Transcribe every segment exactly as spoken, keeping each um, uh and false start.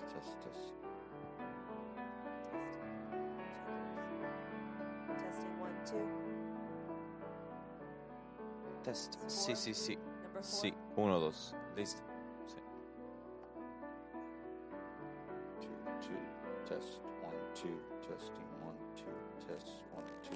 test, test. Testing one, two. Test. Four. Sí, sí, sí. Number four. Sí, uno, dos. Listo. Sí. Two, two, test, one, two, testing, one, two, test, one, two.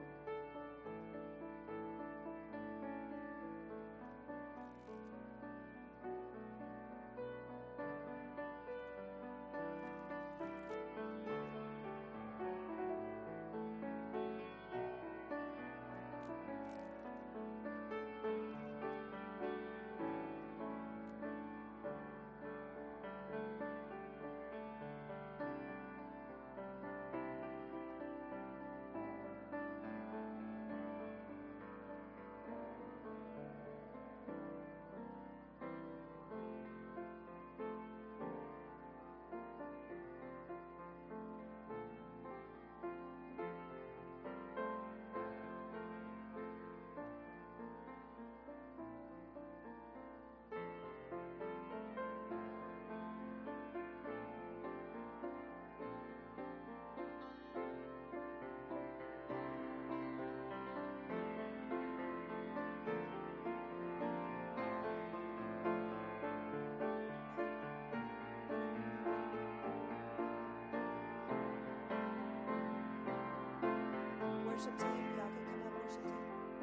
Worship team, y'all can come up, worship team.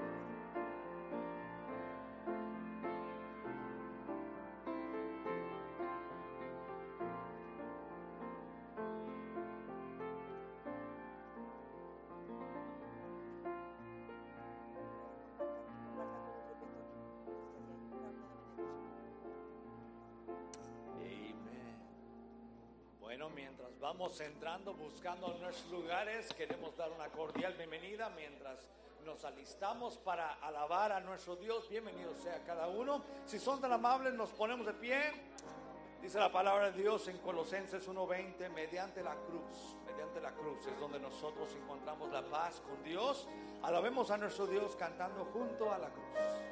Amén. Bueno, mientras vamos entrando, buscando nuestros lugares, queremos dar una cordial bienvenida mientras nos alistamos para alabar a nuestro Dios. Bienvenido sea cada uno. Si son tan amables, nos ponemos de pie. Dice la palabra de Dios en Colosenses uno veinte, mediante la cruz, mediante la cruz es donde nosotros encontramos la paz con Dios. Alabemos a nuestro Dios cantando junto a la cruz.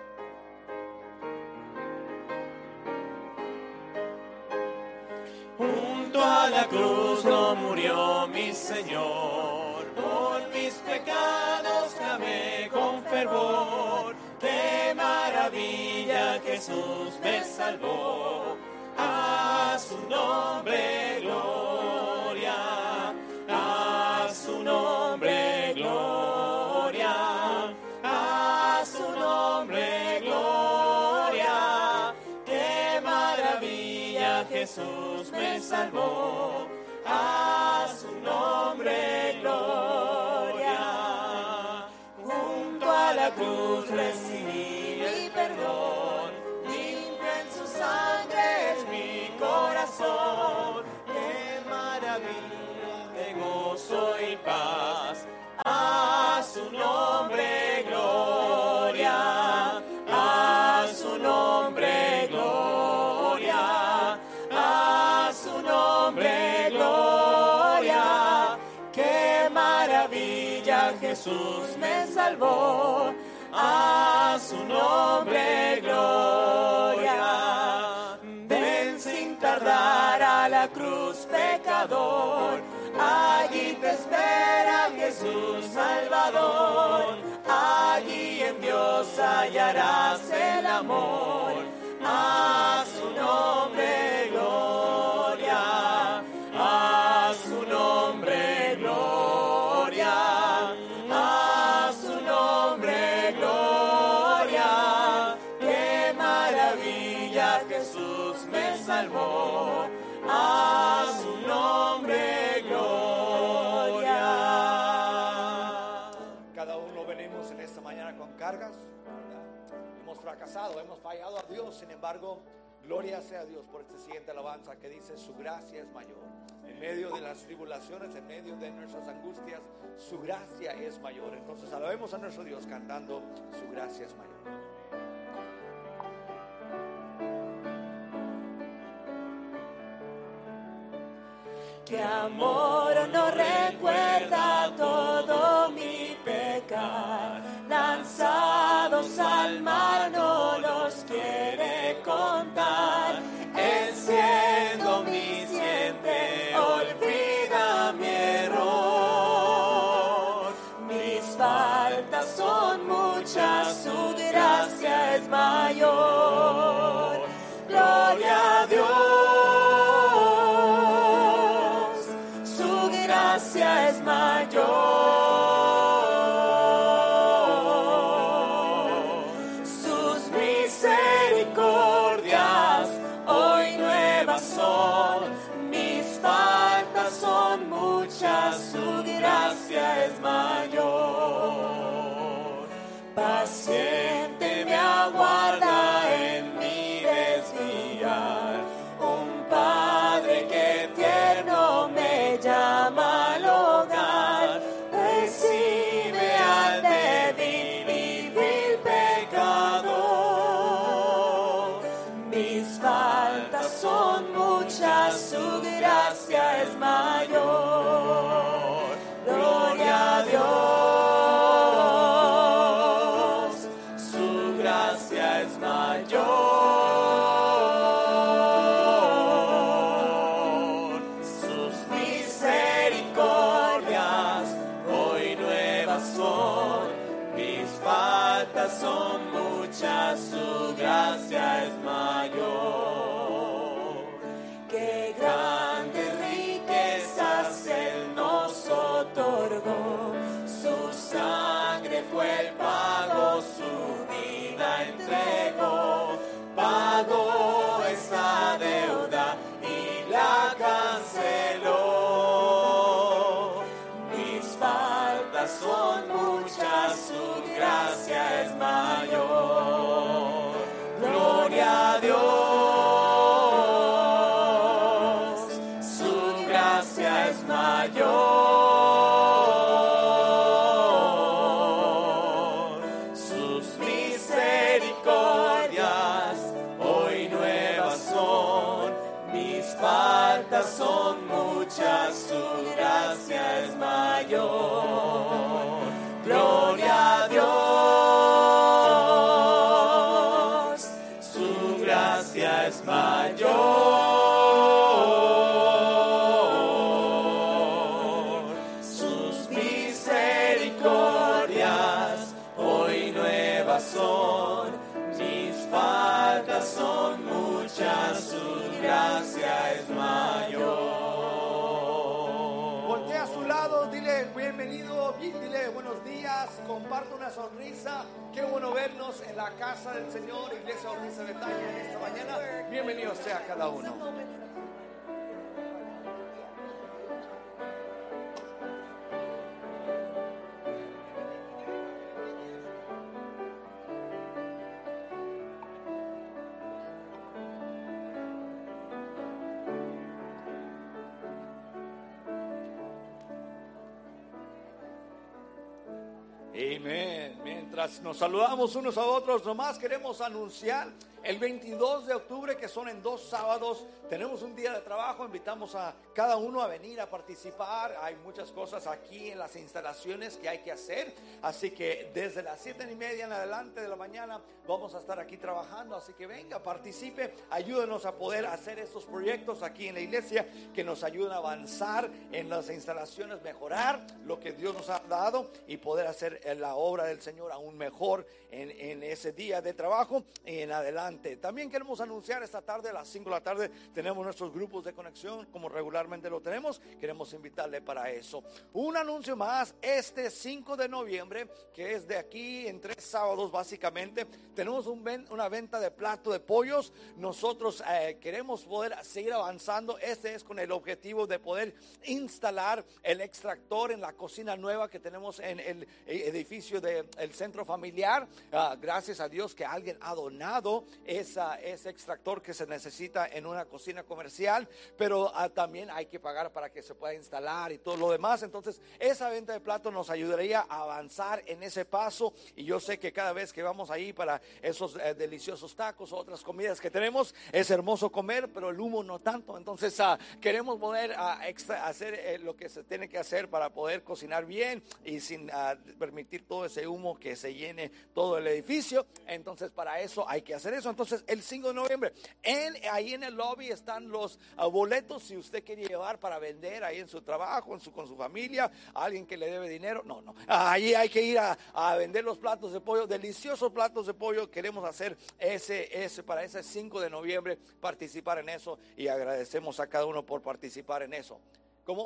Junto a la cruz no murió mi Señor, por mis pecados clamé con fervor. ¡Qué maravilla! Jesús me salvó. A su nombre gloria, a su nombre gloria, a su nombre gloria. ¡Qué maravilla! Jesús me salvó. A su nombre gloria. Junto a la cruz recibí mi perdón, limpio en su sangre es mi corazón. ¡Qué maravilla! De gozo y paz. A su nombre gloria, a su nombre gloria, a su nombre gloria. ¡Qué maravilla! Jesús me salvó. A su nombre gloria. Ven sin tardar a la cruz, pecador. Allí te espera Jesús Salvador. Allí en Dios hallarás el amor. A su nombre gloria, a su nombre gloria, a su nombre gloria. ¡Qué maravilla! Jesús me salvó. A su nombre gloria. Cada uno venimos en esta mañana con cargas, ¿verdad? Hemos fracasado, hemos fallado a Dios. Sin embargo, gloria sea a Dios por esta siguiente alabanza que dice: su gracia es mayor. En medio de las tribulaciones, en medio de nuestras angustias, su gracia es mayor. Entonces alabemos a nuestro Dios cantando: su gracia es mayor. Que amor no recuerda todo mi pecar, lanzados al mar no los quiere contar. Él siendo omnisciente mayor. Gloria a Dios, su gracia es mayor. Sus misericordias hoy nuevas son, mis faltas son muchas, su gracia es mayor. Paciente me aguarda en mi desviar, un Padre que tierno me llama al hogar, recibe al débil y vil pecador. Mis faltas son muchas, su gracia es mayor. Gloria a Dios, su gracia es mayor. Sus misericordias hoy nuevas son, mis faltas son muchas, su gracia es mayor. Qué grandes riquezas Él nos otorgó, su sangre fue el pago, su vida entregó, pagó esa deuda y la canceló. Mis faltas son muchas, su gracia es mayor. Gloria a Dios, su gracia es mayor. Sus misericordias hoy nuevas son, mis faltas son muchas, su gracia es mayor. Gloria a Dios, su gracia es mayor. Sus misericordias hoy nuevas son, mis faltas son muchas, su gracia es mayor. Voltea a su lado, dile bienvenido, dile buenos días, comparte una sonrisa. Qué bueno vernos en la casa del Señor, Iglesia Bautista Betania, en esta mañana. Bienvenido sea cada uno. Amén. Mientras nos saludamos unos a otros, nomás queremos anunciar el veintidós de octubre, que son en dos sábados, tenemos un día de trabajo. Invitamos a cada uno a venir a participar. Hay muchas cosas aquí en las instalaciones que hay que hacer, así que desde las siete y media en adelante de la mañana vamos a estar aquí trabajando. Así que venga, participe, ayúdenos a poder hacer estos proyectos aquí en la iglesia que nos ayudan a avanzar en las instalaciones, mejorar lo que Dios nos ha dado y poder hacer la obra del Señor aún mejor en, en ese día de trabajo y en adelante. También queremos anunciar esta tarde a las cinco de la tarde tenemos nuestros grupos de conexión como regularmente lo tenemos. Queremos invitarle para eso. Un anuncio más, este cinco de noviembre, que es de aquí en tres sábados básicamente, tenemos un ven, una venta de plato de pollos. Nosotros eh, queremos poder seguir avanzando. Este es con el objetivo de poder instalar el extractor en la cocina nueva que tenemos en el edificio del centro familiar. Uh, gracias a Dios que alguien ha donado esa, ese extractor que se necesita en una cocina comercial, pero uh, también hay que pagar para que se pueda instalar y todo lo demás. Entonces esa venta de platos nos ayudaría a avanzar en ese paso, y yo sé que cada vez que vamos ahí para esos eh, deliciosos tacos o otras comidas que tenemos, es hermoso comer, pero el humo no tanto. Entonces uh, queremos poder uh, extra, hacer eh, lo que se tiene que hacer para poder cocinar bien y sin uh, permitir todo ese humo que se llene todo el edificio. Entonces para eso hay que hacer eso. Entonces el cinco de noviembre, en, ahí en el lobby están los uh, boletos, si usted quiere llevar para vender ahí en su trabajo, en su, con su familia, a alguien que le debe dinero, no, no, ahí hay que ir a, a vender los platos de pollo, deliciosos platos de pollo. Queremos hacer ese, ese para ese cinco de noviembre, participar en eso, y agradecemos a cada uno por participar en eso. ¿Cómo?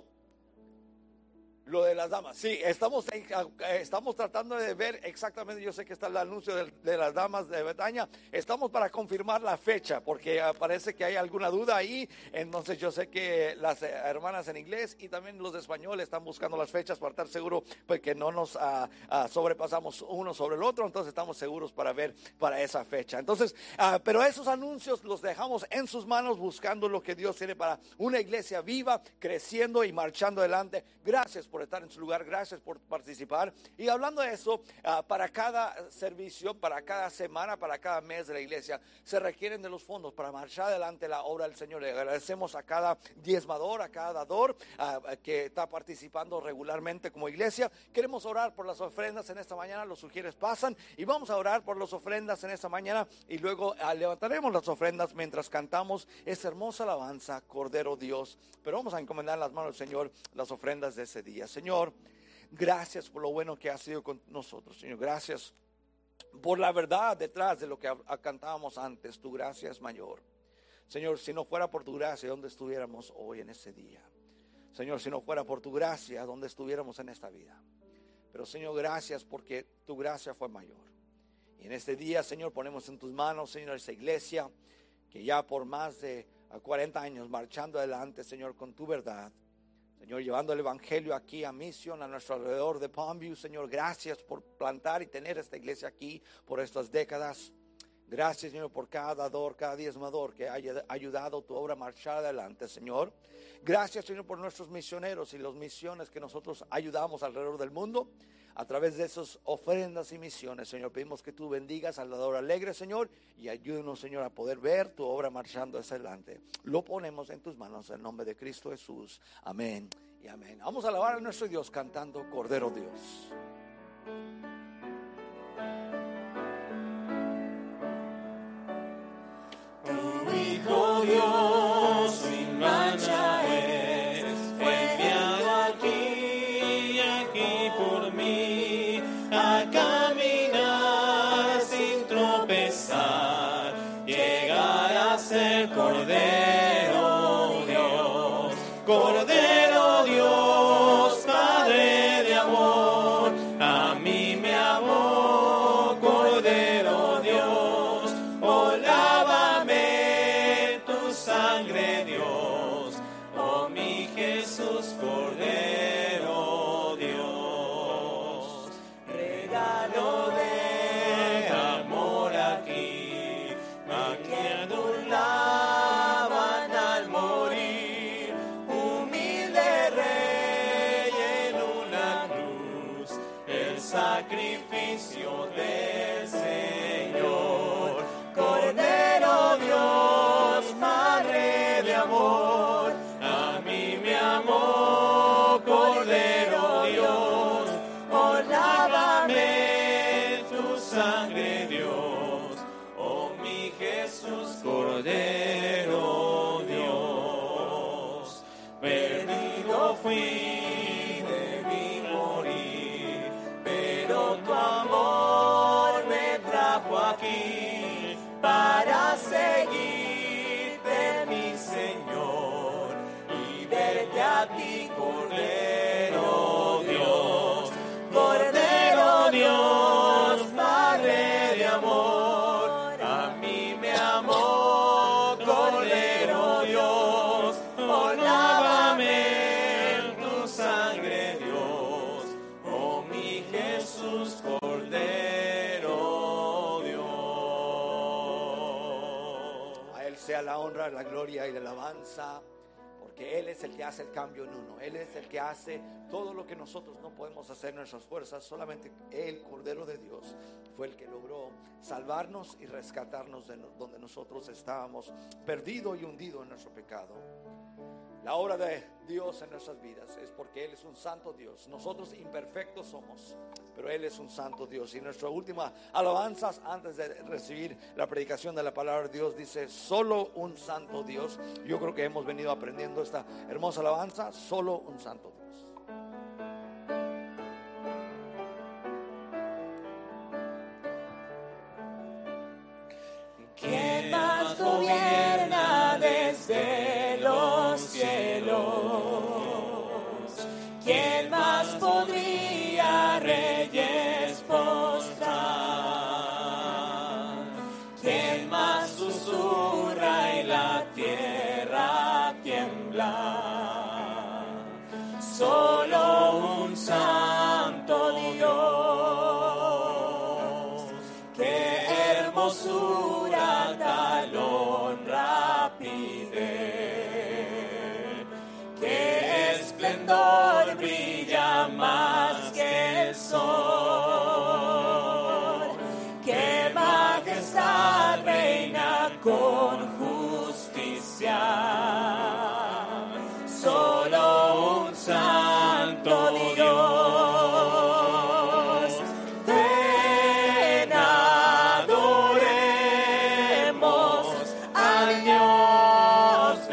Lo de las damas, sí, estamos, en, estamos tratando de ver exactamente, yo sé que está el anuncio de, de las damas de Betania, estamos para confirmar la fecha, porque uh, parece que hay alguna duda ahí. Entonces yo sé que las eh, hermanas en inglés y también los de español están buscando las fechas para estar seguros, pues que no nos uh, uh, sobrepasamos uno sobre el otro. Entonces estamos seguros para ver para esa fecha. Entonces, uh, pero esos anuncios los dejamos en sus manos, buscando lo que Dios tiene para una iglesia viva, creciendo y marchando adelante. Gracias por estar en su lugar, gracias por participar. Y hablando de eso, uh, para cada servicio, para cada semana, para cada mes de la iglesia, se requieren de los fondos para marchar adelante la obra del Señor. Le agradecemos a cada diezmador, a cada dador uh, que está participando regularmente como iglesia. Queremos orar por las ofrendas en esta mañana. Los sugieres pasan y vamos a orar por las ofrendas en esta mañana, y luego uh, levantaremos las ofrendas mientras cantamos esa hermosa alabanza, Cordero Dios. Pero vamos a encomendar en las manos del Señor las ofrendas de ese día. Señor, gracias por lo bueno que has sido con nosotros, Señor. Gracias por la verdad detrás de lo que cantábamos antes. Tu gracia es mayor. Señor, si no fuera por tu gracia, ¿dónde estuviéramos hoy en ese día? Señor, si no fuera por tu gracia, ¿dónde estuviéramos en esta vida? Pero Señor, gracias porque tu gracia fue mayor. Y en este día, Señor, ponemos en tus manos, Señor, esa iglesia que ya por más de cuarenta años marchando adelante, Señor, con tu verdad, Señor, llevando el evangelio aquí a Mission, a nuestro alrededor de Palmview. Señor, gracias por plantar y tener esta iglesia aquí por estas décadas. Gracias, Señor, por cada dador, cada diezmador que haya ayudado tu obra a marchar adelante, Señor. Gracias, Señor, por nuestros misioneros y las misiones que nosotros ayudamos alrededor del mundo. A través de esas ofrendas y misiones, Señor, pedimos que tú bendigas al dador alegre, Señor, y ayúdenos, Señor, a poder ver tu obra marchando hacia adelante. Lo ponemos en tus manos en nombre de Cristo Jesús. Amén y amén. Vamos a alabar a nuestro Dios cantando Cordero Dios. Tu Hijo Dios sin mancha es, fue enviado aquí y aquí por mí, a caminar sin tropezar, llegar a ser Cordero Dios, Cordero Dios, Padre de amor, a mí me amó, Cordero Dios, oh lávame tu sangre, Dios, oh mi Jesús, Cordero Dios, regalo de amor aquí, a quien adulaban al morir, humilde rey en una cruz, el sacrificio del Señor, Cordero Dios, Madre de amor, a mí me amó, Cordero Dios, oh lávame tu sangre, Dios, oh mi Jesús, Cordero Dios, perdido fui, debí morir, pero tu amor me trajo aquí para seguirte, mi Señor, y verte a ti, Cordero Dios, Cordero Dios, Padre de amor, a mí me amó, Cordero Dios, oh lávame en tu sangre, Dios, oh mi Jesús, Cordero Dios. A Él sea la honra, la gloria y la alabanza, porque Él es el que hace el cambio en uno. Él es el que hace todo lo que nosotros no podemos hacer en nuestras fuerzas. Solamente el Cordero de Dios fue el que logró salvarnos y rescatarnos de donde nosotros estábamos perdidos y hundidos en nuestro pecado. la obra de Dios en nuestras vidas es porque Él es un santo Dios. Nosotros imperfectos somos, pero Él es un santo Dios. Y nuestra última alabanza antes de recibir la predicación de la palabra de Dios dice: solo un santo Dios. Yo creo que hemos venido aprendiendo esta hermosa alabanza: solo un santo Dios. ¿Quién más gobierna desde los cielos? ¿Quién más podría reyes postrar? ¿Quién más susurra y la tierra tiembla? Solo un santo Dios. ¡Qué hermosura, talón, rapidez! ¡Qué esplendor, brilla más que el sol! ¡Qué majestad, reina con justicia! Solo un santo Dios. Ven, adoremos al Dios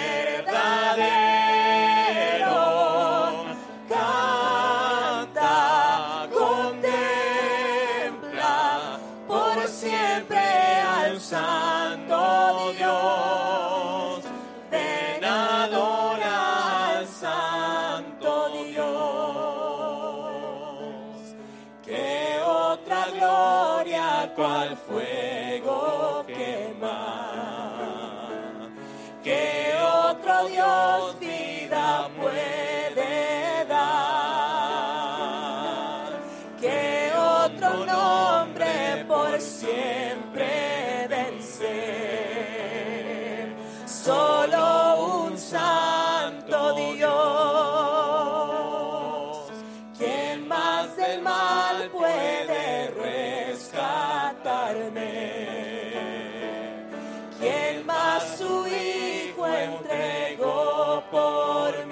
verdadero. Canta, contempla por siempre al santo Dios. Ven, adora al santo Dios. Que otra gloria cual fuego quema, que otro Dios vida puede dar, que otro nombre por siempre vencer. Solo un santo Dios. ¿Quién más del mal puede rescatarme? ¿Quién más su Hijo entregó por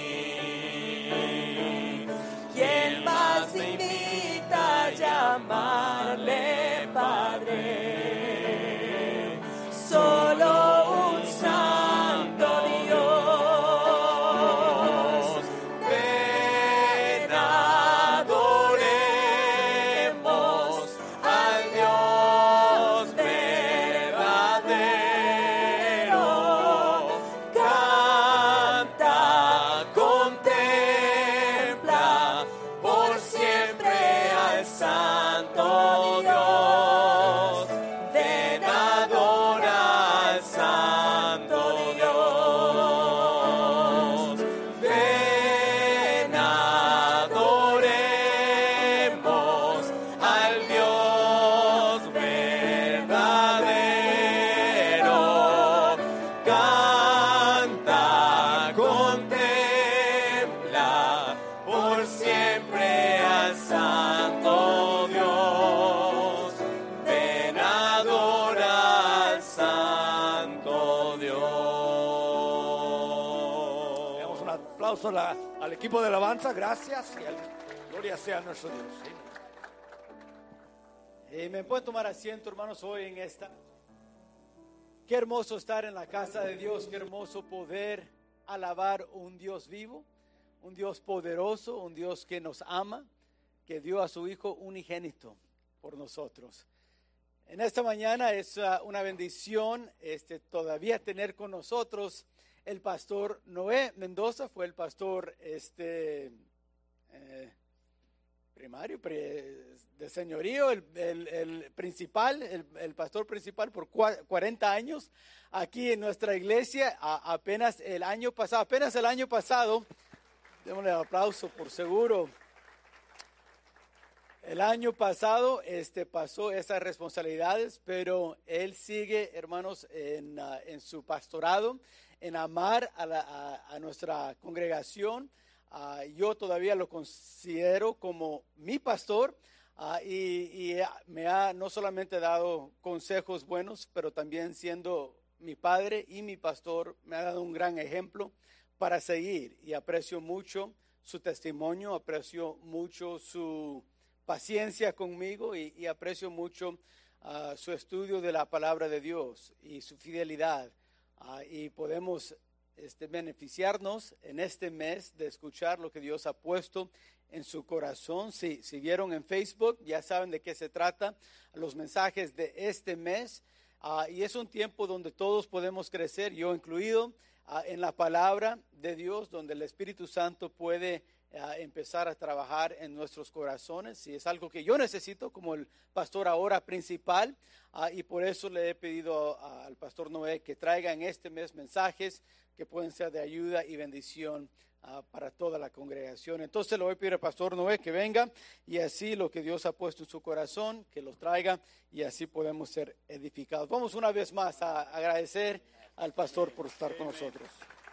mí? ¿Quién más invita a llamarle Padre? Solo un santo Dios. Ven, adoremos al Dios verdadero. Canta, contempla por siempre al santo Dios. Ven, adora al santo Dios. Ven, adoremos al Dios verdadero. Canta, contempla por siempre al santo Dios. Ven, adora al santo Dios. Damos un aplauso a la- al equipo de alabanza. Gracias y al- gloria sea a nuestro Dios. Amén. Eh, me pueden tomar asiento, hermanos, hoy en esta. Qué hermoso estar en la casa de Dios, qué hermoso poder alabar un Dios vivo, un Dios poderoso, un Dios que nos ama, que dio a su Hijo unigénito por nosotros. En esta mañana es uh, una bendición este, todavía tener con nosotros el pastor Noé Mendoza. Fue el pastor este, eh, primario, pre- de señorío, el, el- el principal, el, el pastor principal por cua- cuarenta años aquí en nuestra iglesia. A- apenas el año pasado, apenas el año pasado, démosle un aplauso por seguro. El año pasado este, pasó esas responsabilidades, pero él sigue, hermanos, en, uh, en su pastorado, en amar a, la- a- a nuestra congregación. Uh, yo todavía lo considero como mi pastor uh, y, y me ha no solamente dado consejos buenos, pero también siendo mi padre y mi pastor, me ha dado un gran ejemplo para seguir. Y aprecio mucho su testimonio, aprecio mucho su paciencia conmigo y, y aprecio mucho uh, su estudio de la palabra de Dios y su fidelidad. Uh, y podemos este, beneficiarnos en este mes de escuchar lo que Dios ha puesto en su corazón. Si, si vieron en Facebook, ya saben de qué se trata, los mensajes de este mes. Uh, y es un tiempo donde todos podemos crecer, yo incluido, uh, en la palabra de Dios, donde el Espíritu Santo puede uh, empezar a trabajar en nuestros corazones. Y es algo que yo necesito como el pastor ahora principal. Uh, y por eso le he pedido uh, al pastor Noé que traiga en este mes mensajes que pueden ser de ayuda y bendición Uh, para toda la congregación. Entonces le voy a pedir al pastor Noé que venga y así lo que Dios ha puesto en su corazón, que los traiga y así podemos ser edificados. Vamos una vez más a agradecer al pastor por estar con nosotros.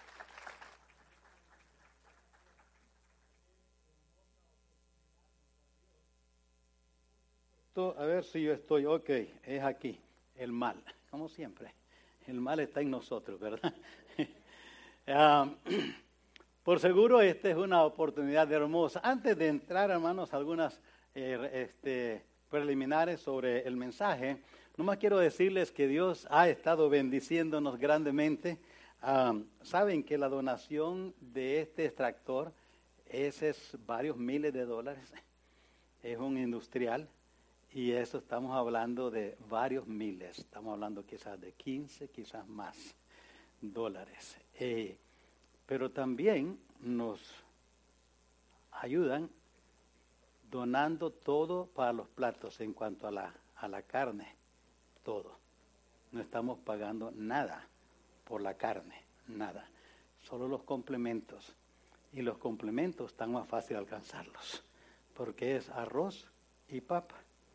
A ver si yo estoy, ok, es aquí, el mal, como siempre, el mal está en nosotros, ¿verdad? um, Por seguro, esta es una oportunidad hermosa. Antes de entrar, hermanos, algunas eh, este, preliminares sobre el mensaje, nomás quiero decirles que Dios ha estado bendiciéndonos grandemente. Um, Saben que la donación de este extractor es, es varios miles de dólares. Es un industrial y eso estamos hablando de varios miles. Estamos hablando quizás de quince, quizás más dólares. Eh, Pero también nos ayudan donando todo para los platos en cuanto a la, a la carne, todo. No estamos pagando nada por la carne, nada. Solo los complementos. Y los complementos están más fácil alcanzarlos, porque es arroz y papa.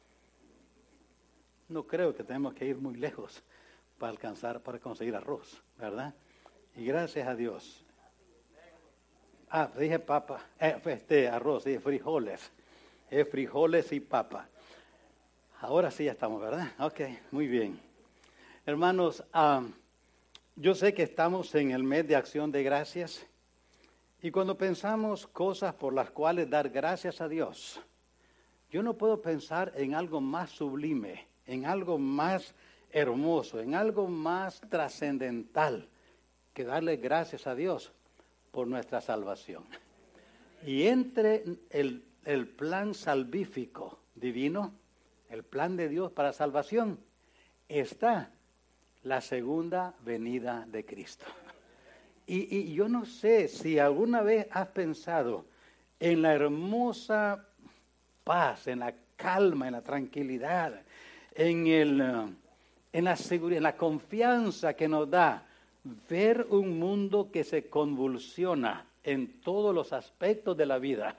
No creo que tenemos que ir muy lejos para alcanzar, para conseguir arroz, ¿verdad? Y gracias a Dios. Ah, dije papa, eh, este arroz, dije frijoles, eh, frijoles y papa. Ahora sí ya estamos, ¿verdad? Ok, muy bien. Hermanos, um, yo sé que estamos en el mes de acción de gracias y cuando pensamos cosas por las cuales dar gracias a Dios, yo no puedo pensar en algo más sublime, en algo más hermoso, en algo más trascendental que darle gracias a Dios por nuestra salvación. Y entre el, el plan salvífico divino, el plan de Dios para salvación, está la segunda venida de Cristo. Y, y yo no sé si alguna vez has pensado en la hermosa paz, en la calma, en la tranquilidad, en, el, en la seguridad, en la confianza que nos da ver un mundo que se convulsiona en todos los aspectos de la vida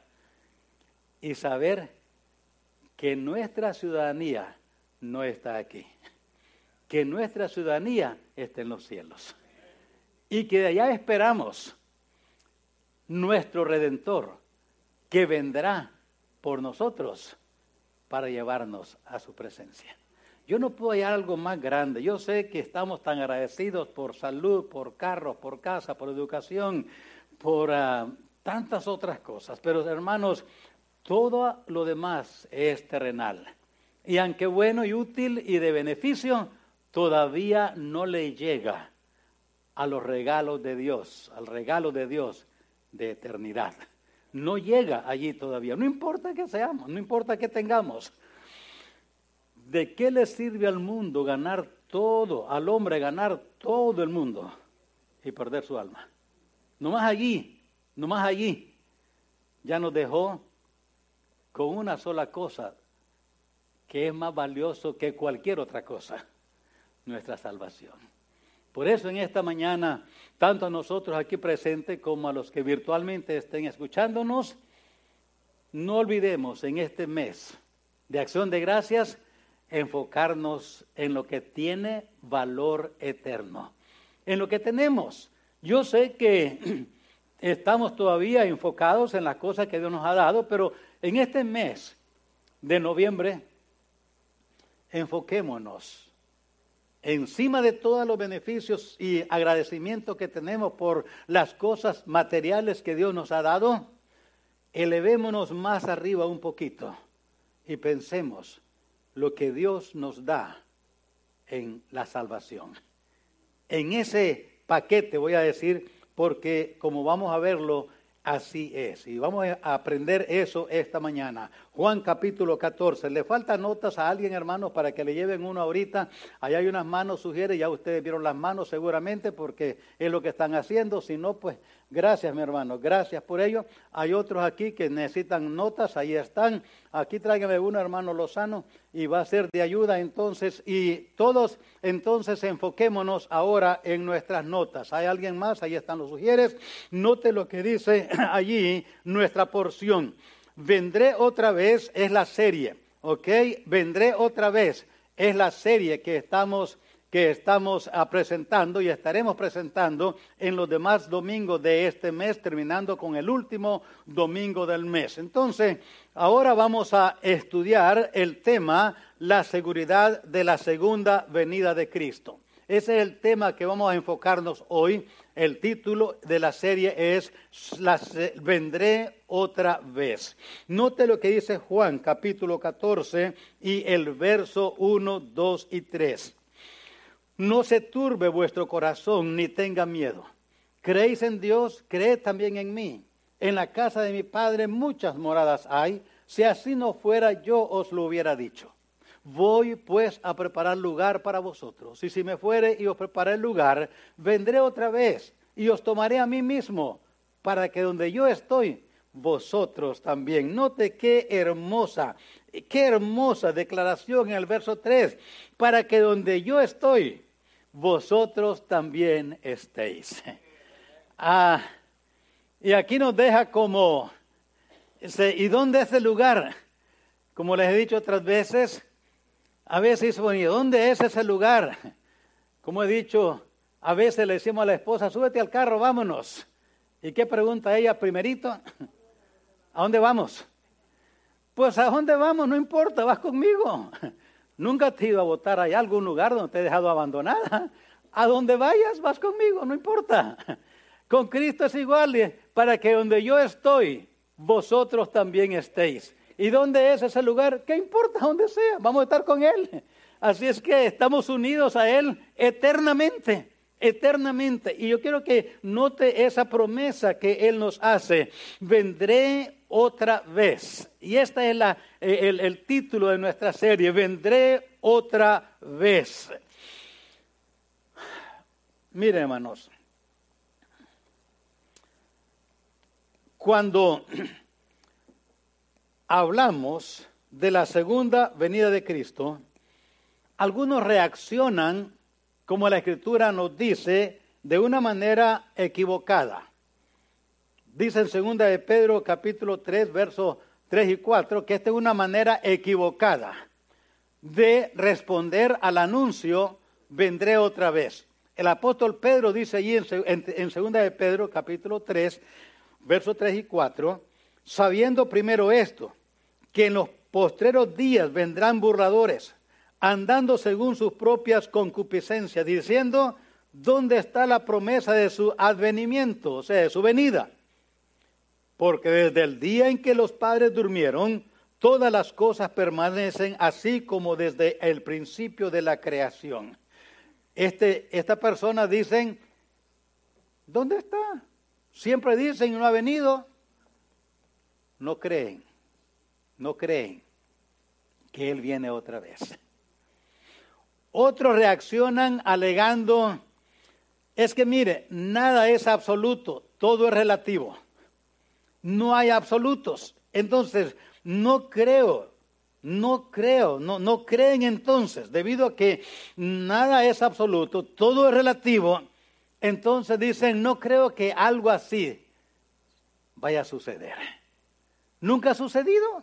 y saber que nuestra ciudadanía no está aquí, que nuestra ciudadanía está en los cielos y que de allá esperamos nuestro Redentor que vendrá por nosotros para llevarnos a su presencia. Yo no puedo hallar algo más grande. Yo sé que estamos tan agradecidos por salud, por carros, por casa, por educación, por uh, tantas otras cosas. Pero hermanos, todo lo demás es terrenal. Y aunque bueno y útil y de beneficio, todavía no le llega a los regalos de Dios, al regalo de Dios de eternidad. No llega allí todavía. No importa que seamos, no importa que tengamos. ¿De qué le sirve al mundo ganar todo, al hombre ganar todo el mundo y perder su alma? Nomás allí, nomás allí, ya nos dejó con una sola cosa que es más valioso que cualquier otra cosa, nuestra salvación. Por eso en esta mañana, tanto a nosotros aquí presentes como a los que virtualmente estén escuchándonos, no olvidemos en este mes de acción de gracias enfocarnos en lo que tiene valor eterno, en lo que tenemos. Yo sé que estamos todavía enfocados en las cosas que Dios nos ha dado, pero en este mes de noviembre, enfoquémonos encima de todos los beneficios y agradecimiento que tenemos por las cosas materiales que Dios nos ha dado, elevémonos más arriba un poquito y pensemos lo que Dios nos da en la salvación. En ese paquete voy a decir, porque como vamos a verlo, así es. Y vamos a aprender eso esta mañana. Juan capítulo catorce. ¿Le faltan notas a alguien, hermanos, para que le lleven uno ahorita? Allá hay unas manos, sugiere, ya ustedes vieron las manos seguramente porque es lo que están haciendo. Si no, pues gracias, mi hermano, gracias por ello. Hay otros aquí que necesitan notas, ahí están. Aquí tráigame uno, hermano Lozano, y va a ser de ayuda entonces. Y todos entonces enfoquémonos ahora en nuestras notas. ¿Hay alguien más? Ahí están los sugieres. Note lo que dice allí nuestra porción. Vendré otra vez es la serie, ¿ok? Vendré otra vez es la serie que estamos, que estamos uh, presentando y estaremos presentando en los demás domingos de este mes, terminando con el último domingo del mes. Entonces, ahora vamos a estudiar el tema, la seguridad de la segunda venida de Cristo. Ese es el tema que vamos a enfocarnos hoy. El título de la serie es la, Vendré otra vez. Note lo que dice Juan capítulo catorce y el verso uno, dos y tres. No se turbe vuestro corazón ni tenga miedo. ¿Creéis en Dios? Creed también en mí. En la casa de mi Padre muchas moradas hay. Si así no fuera, yo os lo hubiera dicho. Voy pues a preparar lugar para vosotros. Y si me fuere y os preparé el lugar, vendré otra vez y os tomaré a mí mismo, para que donde yo estoy, vosotros también. Note qué hermosa, qué hermosa declaración en el verso tres. Para que donde yo estoy, vosotros también estéis. Ah, y aquí nos deja como, ¿y dónde es el lugar? Como les he dicho otras veces, a veces, bueno, ¿dónde es ese lugar? Como he dicho, a veces le decimos a la esposa, súbete al carro, vámonos. ¿Y qué pregunta ella primerito? ¿A dónde vamos? Pues a dónde vamos, no importa, vas conmigo. Nunca te he ido a botar allá a algún lugar donde te he dejado abandonada. A donde vayas, vas conmigo, no importa. Con Cristo es igual, para que donde yo estoy, vosotros también estéis. ¿Y dónde es ese lugar? ¿Qué importa dónde sea? Vamos a estar con Él. Así es que estamos unidos a Él eternamente, eternamente. Y yo quiero que note esa promesa que Él nos hace. Vendré otra vez. Y este es la, el, el título de nuestra serie. Vendré otra vez. Miren, hermanos. Cuando hablamos de la segunda venida de Cristo, algunos reaccionan, como la Escritura nos dice, de una manera equivocada. Dice en segunda de Pedro capítulo tres, versos tres y cuatro, que esta es una manera equivocada de responder al anuncio, vendré otra vez. El apóstol Pedro dice allí en, en, en segunda de Pedro capítulo tres, versos tres y cuatro, sabiendo primero esto, que en los postreros días vendrán burladores, andando según sus propias concupiscencias, diciendo, ¿dónde está la promesa de su advenimiento? O sea, de su venida. Porque desde el día en que los padres durmieron, todas las cosas permanecen así como desde el principio de la creación. Este, esta persona dicen, ¿dónde está? Siempre dicen, no ha venido. No creen, no creen que Él viene otra vez. Otros reaccionan alegando, es que mire, nada es absoluto, todo es relativo. No hay absolutos. Entonces, no creo, no creo, no, no creen entonces, debido a que nada es absoluto, todo es relativo. Entonces dicen, no creo que algo así vaya a suceder. Nunca ha sucedido.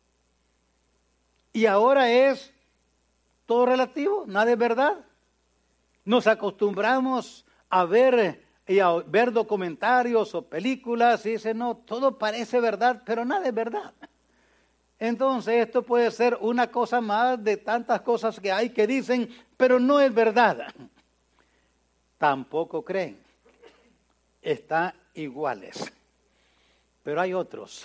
Y ahora es todo relativo, nada es verdad. Nos acostumbramos a ver y a ver documentarios o películas y dicen, no, todo parece verdad, pero nada es verdad. Entonces esto puede ser una cosa más de tantas cosas que hay que dicen, pero no es verdad. Tampoco creen. Están iguales. Pero hay otros,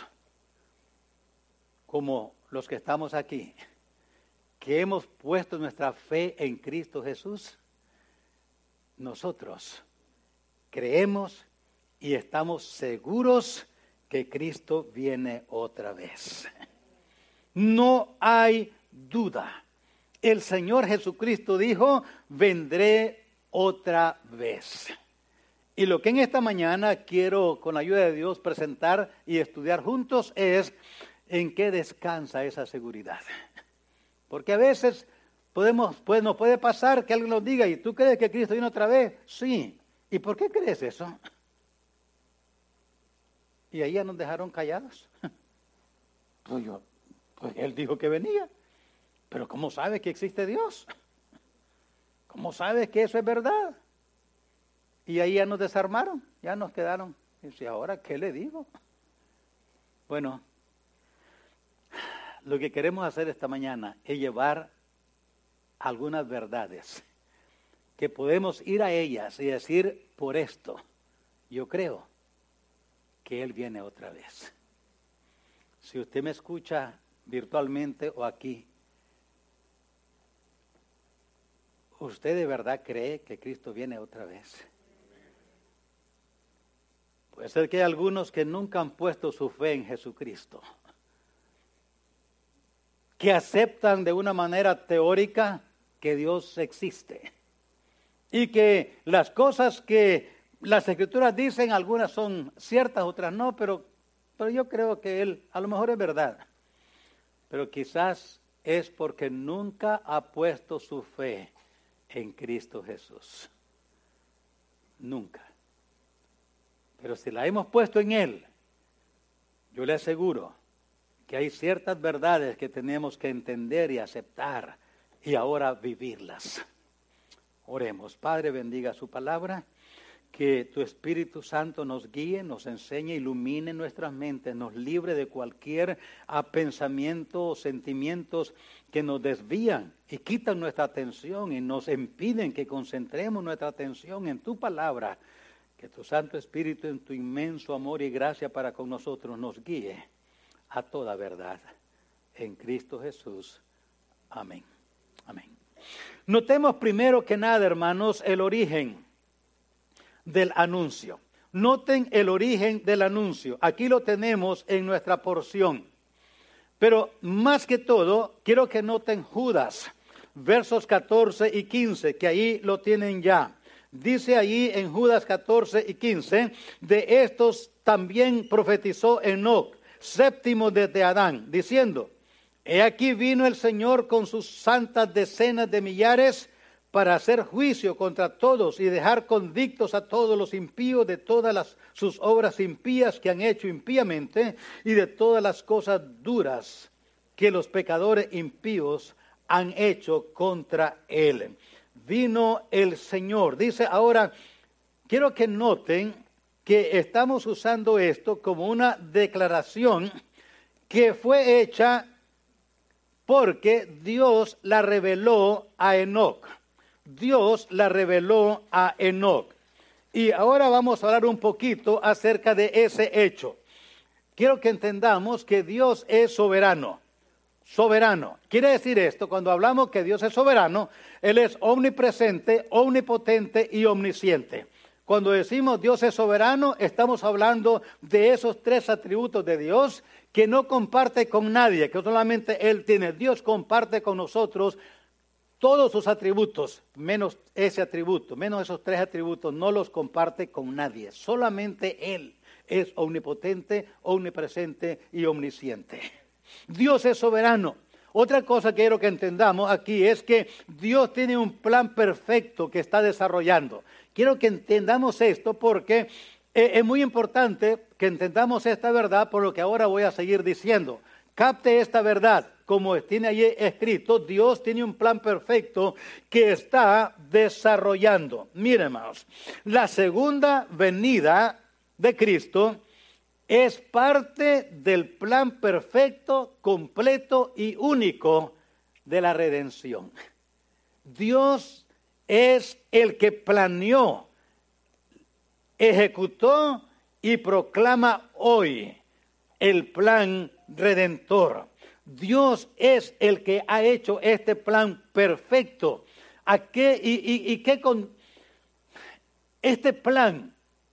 como los que estamos aquí, que hemos puesto nuestra fe en Cristo Jesús. Nosotros creemos y estamos seguros que Cristo viene otra vez. No hay duda. El Señor Jesucristo dijo, vendré otra vez. Y lo que en esta mañana quiero, con la ayuda de Dios, presentar y estudiar juntos es en qué descansa esa seguridad. Porque a veces podemos, pues nos puede pasar que alguien nos diga, ¿y tú crees que Cristo viene otra vez? Sí. ¿Y por qué crees eso? Y ahí ya nos dejaron callados. Pues yo, pues Él dijo que venía. Pero ¿cómo sabes que existe Dios? ¿Cómo sabes que eso es verdad? Y ahí ya nos desarmaron, ya nos quedaron. Y dice, ¿ahora qué le digo? Bueno, lo que queremos hacer esta mañana es llevar algunas verdades que podemos ir a ellas y decir, por esto, yo creo que Él viene otra vez. Si usted me escucha virtualmente o aquí, ¿usted de verdad cree que Cristo viene otra vez? Puede ser que hay algunos que nunca han puesto su fe en Jesucristo, que aceptan de una manera teórica que Dios existe y que las cosas que las Escrituras dicen, algunas son ciertas, otras no, pero, pero yo creo que Él a lo mejor es verdad, pero quizás es porque nunca ha puesto su fe en Cristo Jesús. Nunca. Pero si la hemos puesto en Él, yo le aseguro que hay ciertas verdades que tenemos que entender y aceptar y ahora vivirlas. Oremos. Padre, bendiga su palabra, que tu Espíritu Santo nos guíe, nos enseñe, ilumine nuestras mentes, nos libre de cualquier pensamiento o sentimientos que nos desvían y quitan nuestra atención y nos impiden que concentremos nuestra atención en tu palabra. Que tu Santo Espíritu, en tu inmenso amor y gracia para con nosotros, nos guíe a toda verdad. En Cristo Jesús. Amén. Amén. Notemos primero que nada, hermanos, el origen del anuncio. Noten el origen del anuncio. Aquí lo tenemos en nuestra porción. Pero más que todo, quiero que noten Judas, versos catorce y quince, que ahí lo tienen ya. Dice allí en Judas catorce y quince, de estos también profetizó Enoc, séptimo desde Adán, diciendo, he aquí vino el Señor con sus santas decenas de millares para hacer juicio contra todos y dejar convictos a todos los impíos de todas las, sus obras impías que han hecho impíamente y de todas las cosas duras que los pecadores impíos han hecho contra él. Vino el Señor. Dice ahora, quiero que noten que estamos usando esto como una declaración que fue hecha porque Dios la reveló a Enoc. Dios la reveló a Enoc. Y ahora vamos a hablar un poquito acerca de ese hecho. Quiero que entendamos que Dios es soberano. Soberano. Quiere decir esto, cuando hablamos que Dios es soberano, Él es omnipresente, omnipotente y omnisciente. Cuando decimos Dios es soberano, estamos hablando de esos tres atributos de Dios que no comparte con nadie, que solamente Él tiene. Dios comparte con nosotros todos sus atributos, menos ese atributo, menos esos tres atributos, no los comparte con nadie. Solamente Él es omnipotente, omnipresente y omnisciente. Dios es soberano. Otra cosa que quiero que entendamos aquí es que Dios tiene un plan perfecto que está desarrollando. Quiero que entendamos esto porque es muy importante que entendamos esta verdad por lo que ahora voy a seguir diciendo. Capte esta verdad. Como tiene allí escrito, Dios tiene un plan perfecto que está desarrollando. Miren, hermanos, la segunda venida de Cristo es parte del plan perfecto, completo y único de la redención. Dios es el que planeó, ejecutó y proclama hoy el plan redentor. Dios es el que ha hecho este plan perfecto. ¿A qué y, y, y qué con este plan?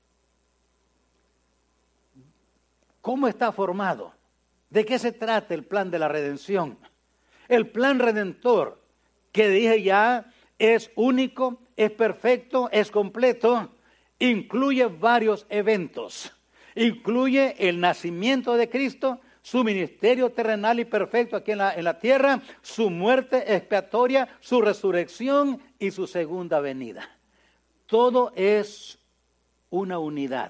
¿Cómo está formado? ¿De qué se trata el plan de la redención? El plan redentor, que dije ya, es único, es perfecto, es completo, incluye varios eventos. Incluye el nacimiento de Cristo, su ministerio terrenal y perfecto aquí en la, en la tierra, su muerte expiatoria, su resurrección y su segunda venida. Todo es una unidad.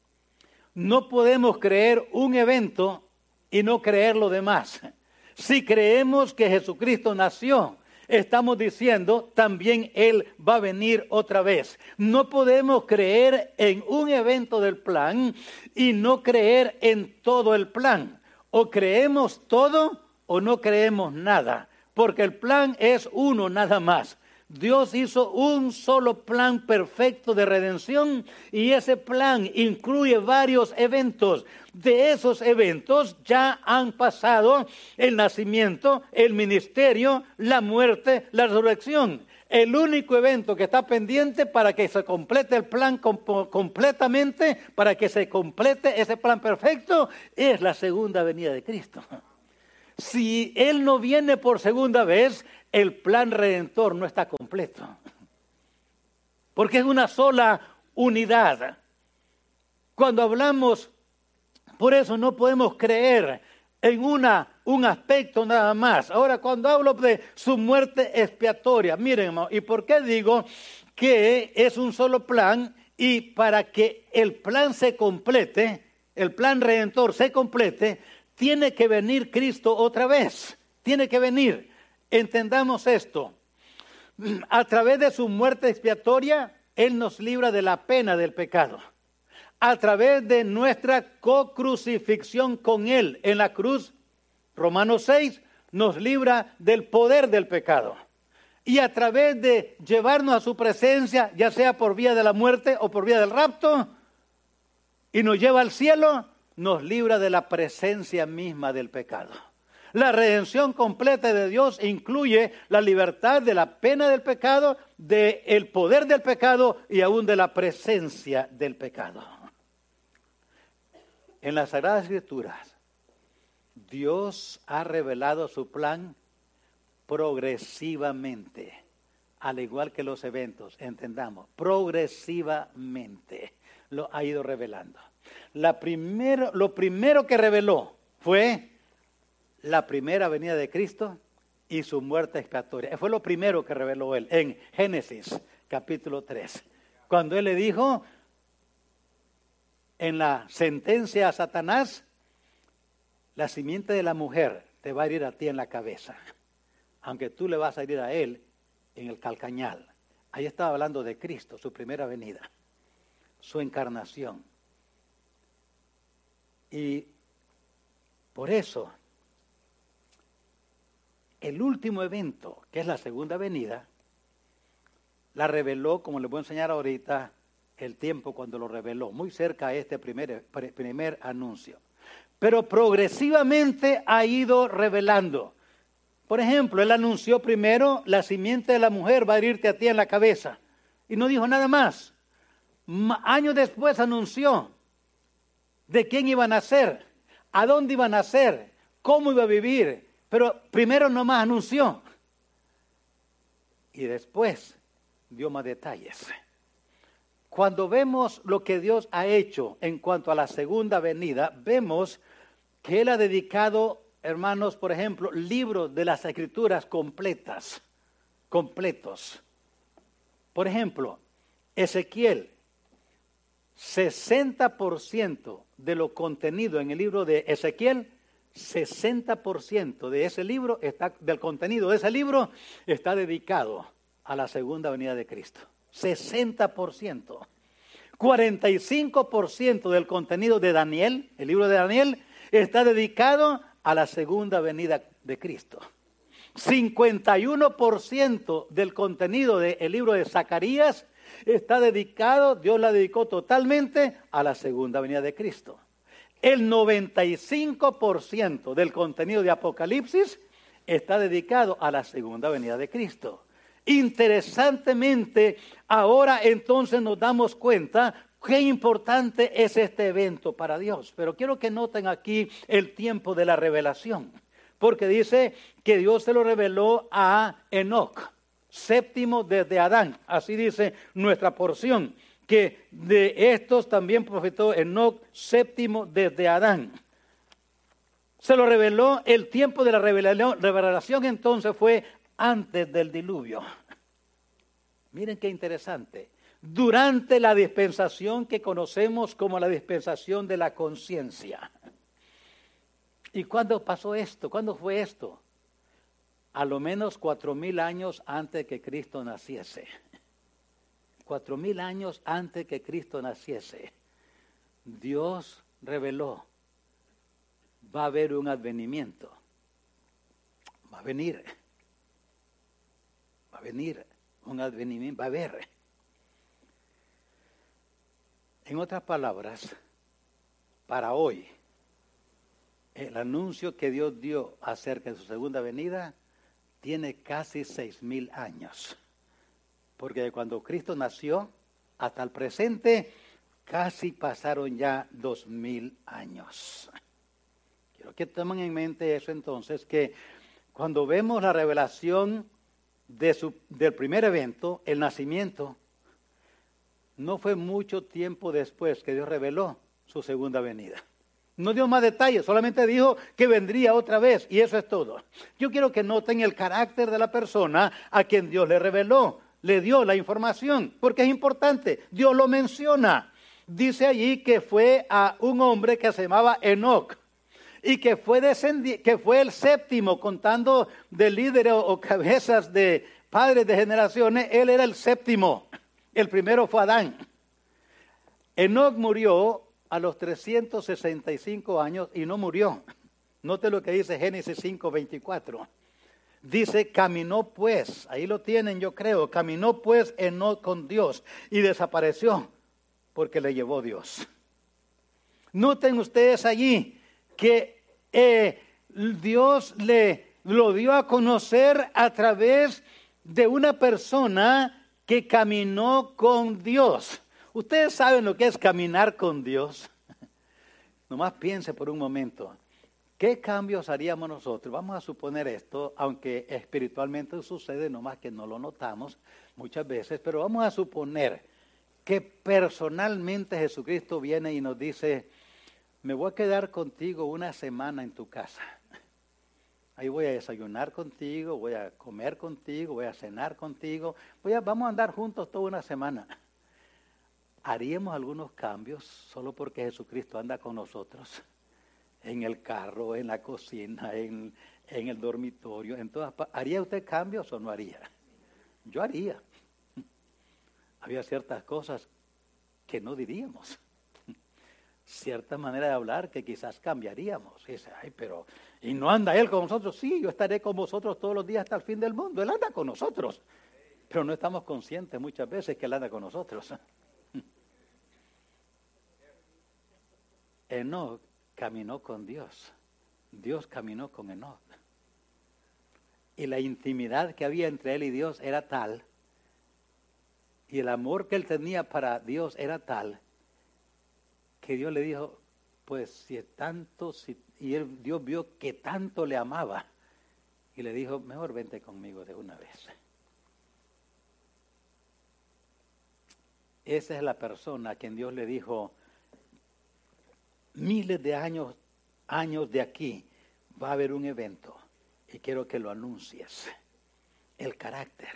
No podemos creer un evento y no creer lo demás. Si creemos que Jesucristo nació, estamos diciendo también Él va a venir otra vez. No podemos creer en un evento del plan y no creer en todo el plan. O creemos todo o no creemos nada, porque el plan es uno nada más. Dios hizo un solo plan perfecto de redención y ese plan incluye varios eventos. De esos eventos ya han pasado el nacimiento, el ministerio, la muerte, la resurrección. El único evento que está pendiente para que se complete el plan com- completamente, para que se complete ese plan perfecto, es la segunda venida de Cristo. Si Él no viene por segunda vez, el plan redentor no está completo. Porque es una sola unidad. Cuando hablamos, por eso no podemos creer en una, un aspecto nada más. Ahora, cuando hablo de su muerte expiatoria, miren, hermano, ¿y por qué digo que es un solo plan? Y para que el plan se complete, el plan redentor se complete, tiene que venir Cristo otra vez. Tiene que venir. Entendamos esto. A través de su muerte expiatoria, Él nos libra de la pena del pecado. A través de nuestra co-crucifixión con Él en la cruz, Romanos seis, nos libra del poder del pecado. Y a través de llevarnos a su presencia, ya sea por vía de la muerte o por vía del rapto, y nos lleva al cielo, nos libra de la presencia misma del pecado. La redención completa de Dios incluye la libertad de la pena del pecado, del poder del pecado y aún de la presencia del pecado. En las Sagradas Escrituras, Dios ha revelado su plan progresivamente, al igual que los eventos, entendamos, progresivamente lo ha ido revelando. La primero, lo primero que reveló fue la primera venida de Cristo y su muerte expiatoria. Fue lo primero que reveló Él en Génesis capítulo tres. Cuando Él le dijo en la sentencia a Satanás, la simiente de la mujer te va a herir a ti en la cabeza, aunque tú le vas a herir a él en el calcañal. Ahí estaba hablando de Cristo, su primera venida, su encarnación. Y por eso, el último evento, que es la segunda venida, la reveló, como les voy a enseñar ahorita, el tiempo cuando lo reveló, muy cerca a este primer, primer anuncio. Pero progresivamente ha ido revelando. Por ejemplo, Él anunció primero, la simiente de la mujer va a herirte a ti en la cabeza. Y no dijo nada más. Años después anunció de quién iba a nacer, a dónde iba a nacer, cómo iba a vivir. Pero primero nomás anunció. Y después dio más detalles. Cuando vemos lo que Dios ha hecho en cuanto a la segunda venida, vemos que Él ha dedicado, hermanos, por ejemplo, libros de las Escrituras completas, completos. Por ejemplo, Ezequiel, sesenta por ciento de lo contenido en el libro de Ezequiel, sesenta por ciento de ese libro, está, del contenido de ese libro, está dedicado a la segunda venida de Cristo. sesenta por ciento. cuarenta y cinco por ciento del contenido de Daniel, el libro de Daniel, está dedicado a la segunda venida de Cristo. cincuenta y uno por ciento del contenido del libro de Zacarías está dedicado, Dios la dedicó totalmente a la segunda venida de Cristo. El noventa y cinco por ciento del contenido de Apocalipsis está dedicado a la segunda venida de Cristo. Interesantemente, ahora entonces nos damos cuenta qué importante es este evento para Dios. Pero quiero que noten aquí el tiempo de la revelación, porque dice que Dios se lo reveló a Enoc, séptimo desde Adán. Así dice nuestra porción, que de estos también profetó Enoc, séptimo desde Adán. Se lo reveló, el tiempo de la revelación, revelación entonces fue antes del diluvio. Miren qué interesante. Durante la dispensación que conocemos como la dispensación de la conciencia. ¿Y cuándo pasó esto? ¿Cuándo fue esto? A lo menos cuatro mil años antes que Cristo naciese. Cuatro mil años antes que Cristo naciese. Dios reveló. Va a haber un advenimiento. Va a venir. Va a venir un advenimiento. Va a haber. En otras palabras, para hoy, el anuncio que Dios dio acerca de su segunda venida tiene casi seis mil años. Porque de cuando Cristo nació hasta el presente, casi pasaron ya dos mil años. Quiero que tomen en mente eso entonces, que cuando vemos la revelación de su, del primer evento, el nacimiento, no fue mucho tiempo después que Dios reveló su segunda venida. No dio más detalles, solamente dijo que vendría otra vez y eso es todo. Yo quiero que noten el carácter de la persona a quien Dios le reveló, le dio la información, porque es importante, Dios lo menciona. Dice allí que fue a un hombre que se llamaba Enoc y que fue, descendi- que fue el séptimo, contando de líderes o, o cabezas de padres de generaciones, él era el séptimo. El primero fue Adán. Enoc murió a los trescientos sesenta y cinco años y no murió. Note lo que dice Génesis cinco veinticuatro. Dice, caminó pues, ahí lo tienen yo creo, caminó pues Enoc con Dios y desapareció porque le llevó Dios. Noten ustedes allí que eh, Dios le lo dio a conocer a través de una persona que caminó con Dios. ¿Ustedes saben lo que es caminar con Dios? Nomás piense por un momento. ¿Qué cambios haríamos nosotros? Vamos a suponer esto, aunque espiritualmente sucede, nomás que no lo notamos muchas veces, pero vamos a suponer que personalmente Jesucristo viene y nos dice, me voy a quedar contigo una semana en tu casa. Ahí voy a desayunar contigo, voy a comer contigo, voy a cenar contigo, voy a, vamos a andar juntos toda una semana. ¿Haríamos algunos cambios solo porque Jesucristo anda con nosotros? En el carro, en la cocina, en, en el dormitorio, en todas partes. ¿Haría usted cambios o no haría? Yo haría. Había ciertas cosas que no diríamos. Cierta manera de hablar que quizás cambiaríamos. Y dice, ay, pero, ¿y no anda Él con nosotros? Sí, yo estaré con vosotros todos los días hasta el fin del mundo. Él anda con nosotros. Pero no estamos conscientes muchas veces que Él anda con nosotros. Enoc caminó con Dios. Dios caminó con Enoc. Y la intimidad que había entre él y Dios era tal, y el amor que él tenía para Dios era tal, que Dios le dijo, pues si es tanto, si, y él, Dios vio que tanto le amaba, y le dijo, mejor vente conmigo de una vez. Esa es la persona a quien Dios le dijo, miles de años, años de aquí va a haber un evento y quiero que lo anuncies. El carácter.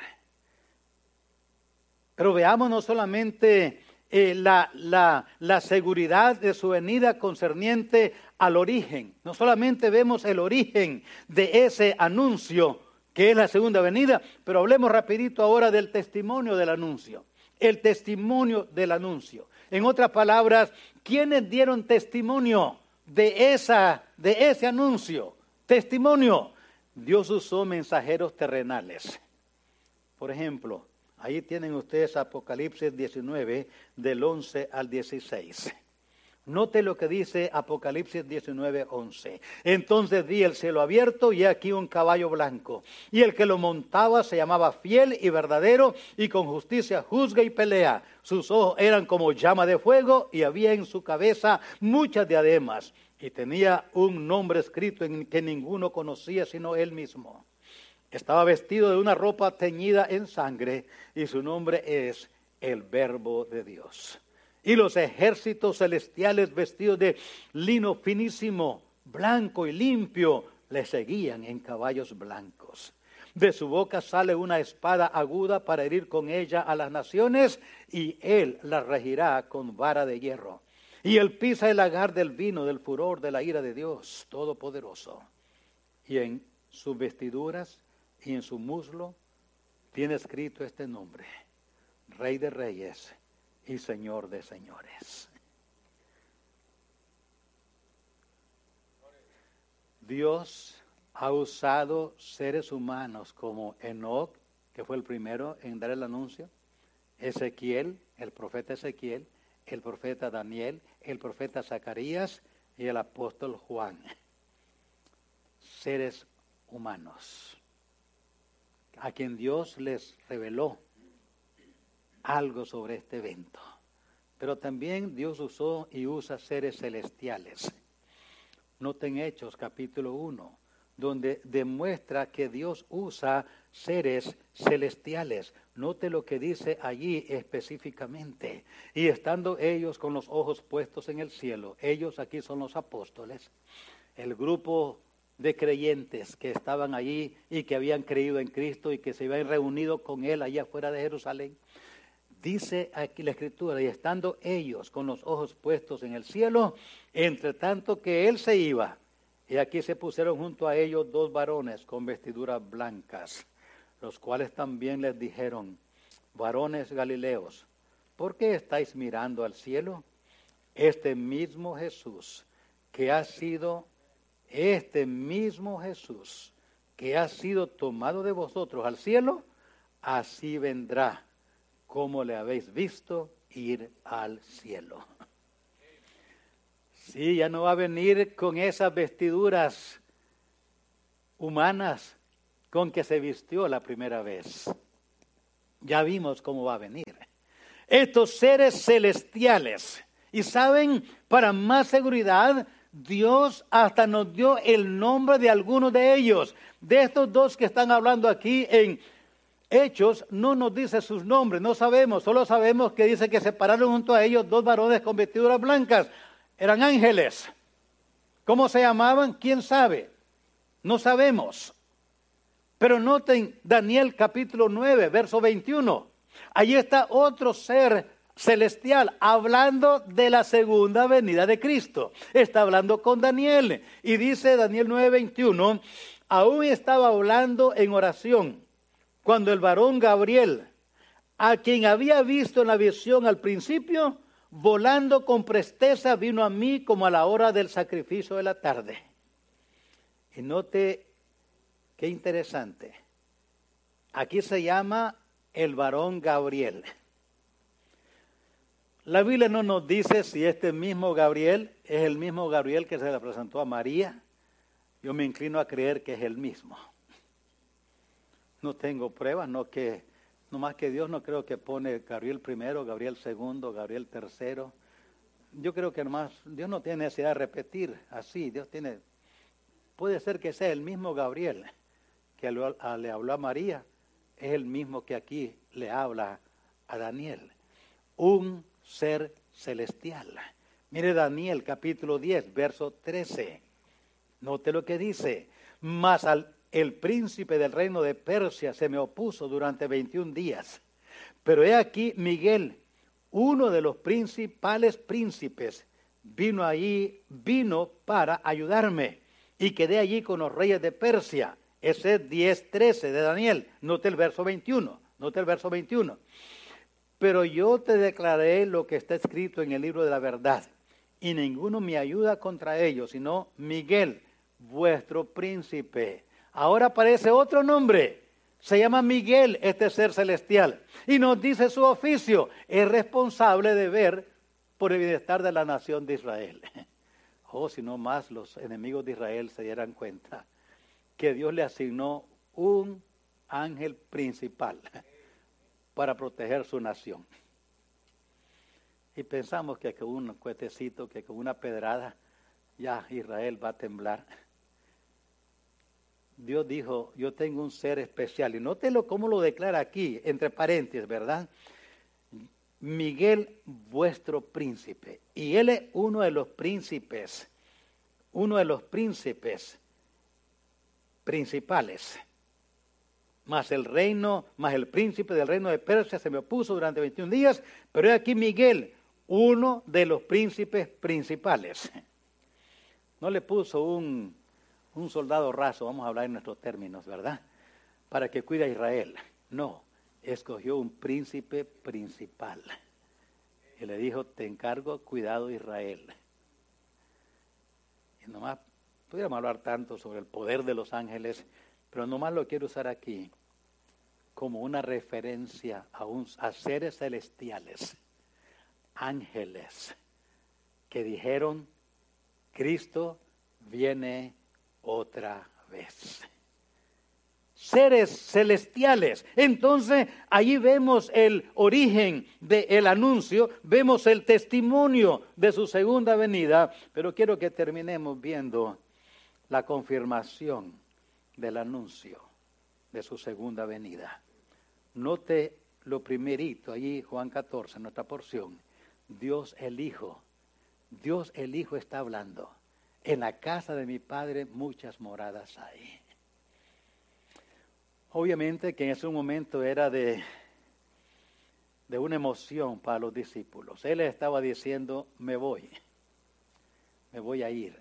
Pero veamos no solamente eh, la, la, la seguridad de su venida concerniente al origen. No solamente vemos el origen de ese anuncio que es la segunda venida, pero hablemos rapidito ahora del testimonio del anuncio. El testimonio del anuncio. En otras palabras, ¿quiénes dieron testimonio de, esa, de ese anuncio? Testimonio. Dios usó mensajeros terrenales. Por ejemplo, ahí tienen ustedes Apocalipsis diecinueve, del once al dieciséis. Note lo que dice Apocalipsis diecinueve, once. Entonces vi el cielo abierto y aquí un caballo blanco. Y el que lo montaba se llamaba Fiel y Verdadero, y con justicia juzga y pelea. Sus ojos eran como llama de fuego y había en su cabeza muchas diademas. Y tenía un nombre escrito en que ninguno conocía sino él mismo. Estaba vestido de una ropa teñida en sangre y su nombre es el Verbo de Dios. Y los ejércitos celestiales vestidos de lino finísimo, blanco y limpio, le seguían en caballos blancos. De su boca sale una espada aguda para herir con ella a las naciones, y él la regirá con vara de hierro. Y él pisa el lagar del vino del furor de la ira de Dios Todopoderoso. Y en sus vestiduras y en su muslo tiene escrito este nombre: Rey de Reyes y Señor de señores. Dios ha usado seres humanos como Enoc, que fue el primero en dar el anuncio, Ezequiel, el profeta Ezequiel, el profeta Daniel, el profeta Zacarías y el apóstol Juan. Seres humanos a quien Dios les reveló algo sobre este evento. Pero también Dios usó y usa seres celestiales. Noten Hechos capítulo uno, donde demuestra que Dios usa seres celestiales. Note lo que dice allí específicamente. Y estando ellos con los ojos puestos en el cielo, ellos aquí son los apóstoles, el grupo de creyentes que estaban allí y que habían creído en Cristo y que se habían reunido con Él allá afuera de Jerusalén. Dice aquí la Escritura, y estando ellos con los ojos puestos en el cielo, entre tanto que Él se iba, y aquí se pusieron junto a ellos dos varones con vestiduras blancas, los cuales también les dijeron: varones galileos, ¿por qué estáis mirando al cielo? Este mismo Jesús que ha sido, este mismo Jesús que ha sido tomado de vosotros al cielo, así vendrá como le habéis visto ir al cielo. Sí, ya no va a venir con esas vestiduras humanas con que se vistió la primera vez. Ya vimos cómo va a venir. Estos seres celestiales. Y saben, para más seguridad, Dios hasta nos dio el nombre de algunos de ellos. De estos dos que están hablando aquí en Hechos, no nos dice sus nombres, no sabemos, solo sabemos que dice que se pararon junto a ellos dos varones con vestiduras blancas. Eran ángeles. ¿Cómo se llamaban? ¿Quién sabe? No sabemos. Pero noten Daniel capítulo nueve, verso veintiuno. Allí está otro ser celestial hablando de la segunda venida de Cristo. Está hablando con Daniel y dice Daniel nueve, veintiuno, aún estaba hablando en oración cuando el varón Gabriel, a quien había visto en la visión al principio, volando con presteza vino a mí como a la hora del sacrificio de la tarde. Y note qué interesante. Aquí se llama el varón Gabriel. La Biblia no nos dice si este mismo Gabriel es el mismo Gabriel que se le presentó a María. Yo me inclino a creer que es el mismo. No tengo pruebas, no que, no más que Dios no creo que pone Gabriel primero, Gabriel segundo, Gabriel tercero. Yo creo que nomás Dios no tiene necesidad de repetir así. Dios tiene, puede ser que sea el mismo Gabriel que le, a, le habló a María, es el mismo que aquí le habla a Daniel. Un ser celestial. Mire Daniel capítulo diez, verso trece. Note lo que dice. Mas al el príncipe del reino de Persia se me opuso durante veintiún días. Pero he aquí Miguel, uno de los principales príncipes, vino allí, vino para ayudarme. Y quedé allí con los reyes de Persia. Ese es diez trece de Daniel. Note el verso veintiuno. Note el verso veintiuno. Pero yo te declaré lo que está escrito en el libro de la verdad, y ninguno me ayuda contra ellos, sino Miguel, vuestro príncipe. Ahora aparece otro nombre, se llama Miguel, este ser celestial, y nos dice su oficio, es responsable de ver por el bienestar de la nación de Israel. Oh, si no más los enemigos de Israel se dieran cuenta que Dios le asignó un ángel principal para proteger su nación. Y pensamos que con un cuetecito, que con una pedrada, ya Israel va a temblar. Dios dijo, yo tengo un ser especial. Y nótelo cómo lo declara aquí, entre paréntesis, ¿verdad? Miguel, vuestro príncipe. Y él es uno de los príncipes, uno de los príncipes principales. Más el reino, más el príncipe del reino de Persia se me opuso durante veintiún días, pero he aquí Miguel, uno de los príncipes principales. No le puso un, un soldado raso, vamos a hablar en nuestros términos, ¿verdad? Para que cuide a Israel. No, escogió un príncipe principal. Y le dijo, te encargo cuidado de Israel. Y nomás, pudiéramos hablar tanto sobre el poder de los ángeles, pero nomás lo quiero usar aquí como una referencia a, un, a seres celestiales, ángeles, que dijeron, Cristo viene otra vez. Seres celestiales. Entonces, allí vemos el origen del anuncio, vemos el testimonio de su segunda venida, pero quiero que terminemos viendo la confirmación del anuncio de su segunda venida. Note lo primerito, allí Juan catorce, nuestra porción. Dios el Hijo, Dios el Hijo está hablando. En la casa de mi Padre muchas moradas hay. Obviamente que en ese momento era de, de una emoción para los discípulos. Él les estaba diciendo, me voy, me voy a ir.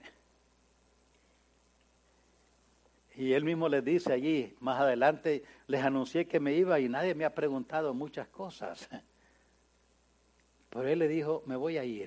Y él mismo les dice allí, más adelante, les anuncié que me iba y nadie me ha preguntado muchas cosas. Pero él le dijo, me voy a ir.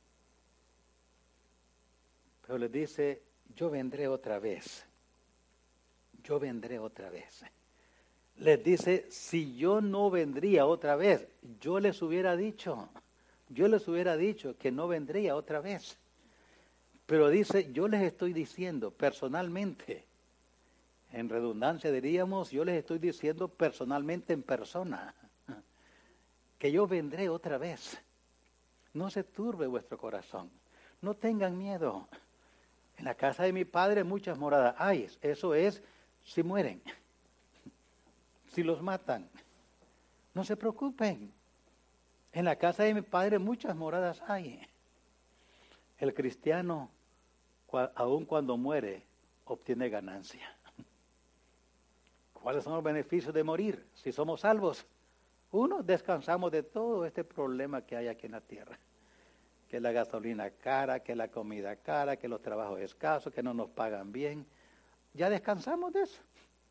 Pero les dice, yo vendré otra vez. Yo vendré otra vez. Les dice, si yo no vendría otra vez, yo les hubiera dicho, yo les hubiera dicho que no vendría otra vez. Pero dice, yo les estoy diciendo personalmente, en redundancia diríamos, yo les estoy diciendo personalmente en persona, que yo vendré otra vez. No se turbe vuestro corazón, no tengan miedo. En la casa de mi Padre muchas moradas hay, eso es si mueren, si los matan. No se preocupen, en la casa de mi Padre muchas moradas hay. El cristiano, aun cuando muere, obtiene ganancia. ¿Cuáles son los beneficios de morir si somos salvos? Uno, descansamos de todo este problema que hay aquí en la tierra. Que la gasolina cara, que la comida cara, que los trabajos escasos, que no nos pagan bien. Ya descansamos de eso.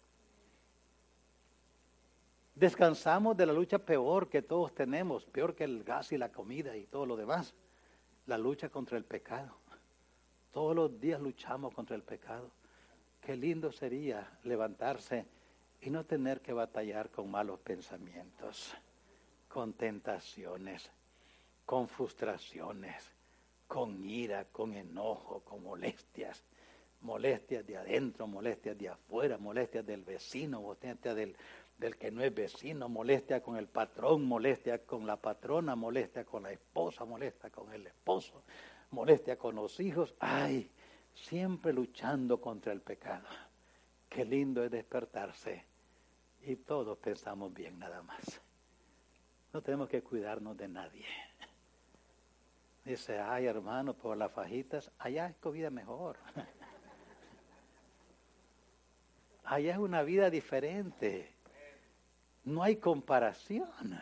Descansamos de la lucha peor que todos tenemos, peor que el gas y la comida y todo lo demás. La lucha contra el pecado. Todos los días luchamos contra el pecado. Qué lindo sería levantarse y no tener que batallar con malos pensamientos, con tentaciones, con frustraciones, con ira, con enojo, con molestias, molestias de adentro, molestias de afuera, molestias del vecino, molestias del, del que no es vecino, molestia con el patrón, molestia con la patrona, molestia con la esposa, molestia con el esposo, molestia con los hijos. Ay, siempre luchando contra el pecado. Qué lindo es despertarse y todos pensamos bien nada más. No tenemos que cuidarnos de nadie. Dice, ay hermano, por las fajitas, allá es comida mejor. Allá es una vida diferente. No hay comparación.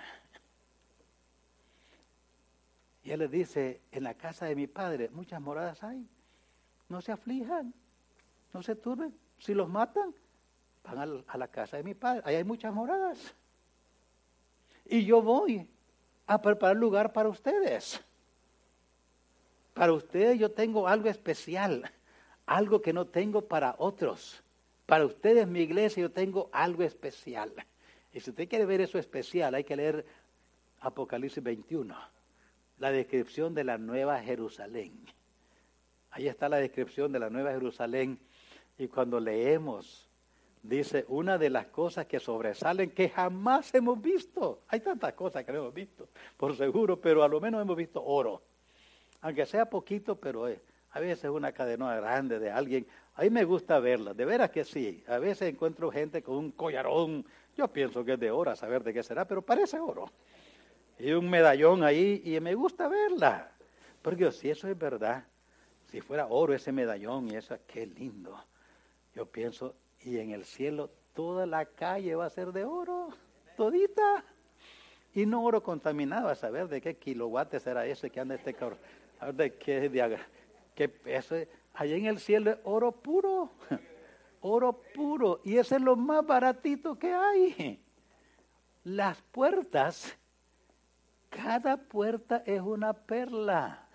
Y él les dice, en la casa de mi Padre muchas moradas hay. No se aflijan, no se turben. Si los matan, van a la casa de mi Padre. Ahí hay muchas moradas. Y yo voy a preparar lugar para ustedes. Para ustedes yo tengo algo especial, algo que no tengo para otros. Para ustedes, mi iglesia, yo tengo algo especial. Y si usted quiere ver eso especial, hay que leer Apocalipsis veintiuno, la descripción de la Nueva Jerusalén. Ahí está la descripción de la Nueva Jerusalén. Y cuando leemos, dice, una de las cosas que sobresalen que jamás hemos visto. Hay tantas cosas que no hemos visto, por seguro, pero a lo menos hemos visto oro. Aunque sea poquito, pero es, a veces una cadena grande de alguien. A mí me gusta verla, de veras que sí. A veces encuentro gente con un collarón. Yo pienso que es de oro, a saber de qué será, pero parece oro. Y un medallón ahí, y me gusta verla. Porque si eso es verdad, si fuera oro ese medallón y eso, qué lindo. Yo pienso, y en el cielo toda la calle va a ser de oro, todita. Y no oro contaminado, a saber de qué kilowatt será ese que anda este cabrón. A ver de qué, de, qué peso. Allá en el cielo es oro puro, oro puro. Y ese es lo más baratito que hay. Las puertas, cada puerta es una perla.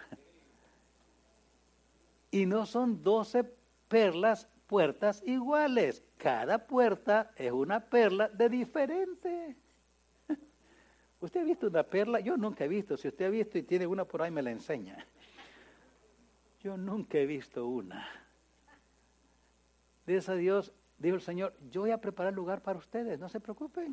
Y no son doce perlas, puertas iguales. Cada puerta es una perla de diferente. ¿Usted ha visto una perla? Yo nunca he visto. Si usted ha visto y tiene una por ahí, me la enseña. Yo nunca he visto una. Dice a Dios, dijo el Señor, yo voy a preparar lugar para ustedes, no se preocupen.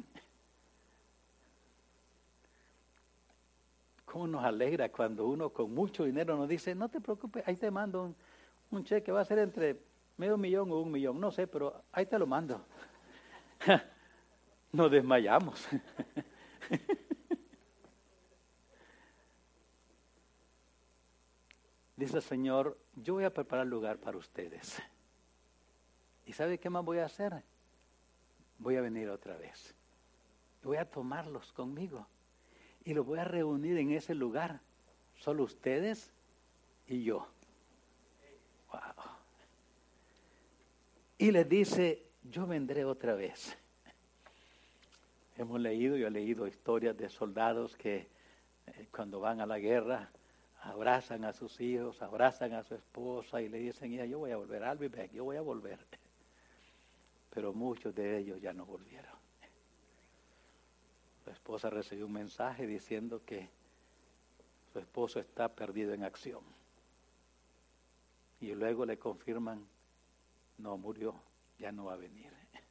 ¿Cómo nos alegra cuando uno con mucho dinero nos dice, no te preocupes, ahí te mando un, un cheque, va a ser entre medio millón o un millón, no sé, pero ahí te lo mando. Nos desmayamos. Dice el Señor, yo voy a preparar lugar para ustedes. ¿Y sabe qué más voy a hacer? Voy a venir otra vez. Voy a tomarlos conmigo. Y los voy a reunir en ese lugar. Solo ustedes y yo. Wow. Y les dice, yo vendré otra vez. Hemos leído, yo he leído historias de soldados que eh, cuando van a la guerra, abrazan a sus hijos, abrazan a su esposa y le dicen, yo voy a volver, I'll be back, yo voy a volver. Pero muchos de ellos ya no volvieron. Su esposa recibió un mensaje diciendo que su esposo está perdido en acción. Y luego le confirman, no, murió, ya no va a venir.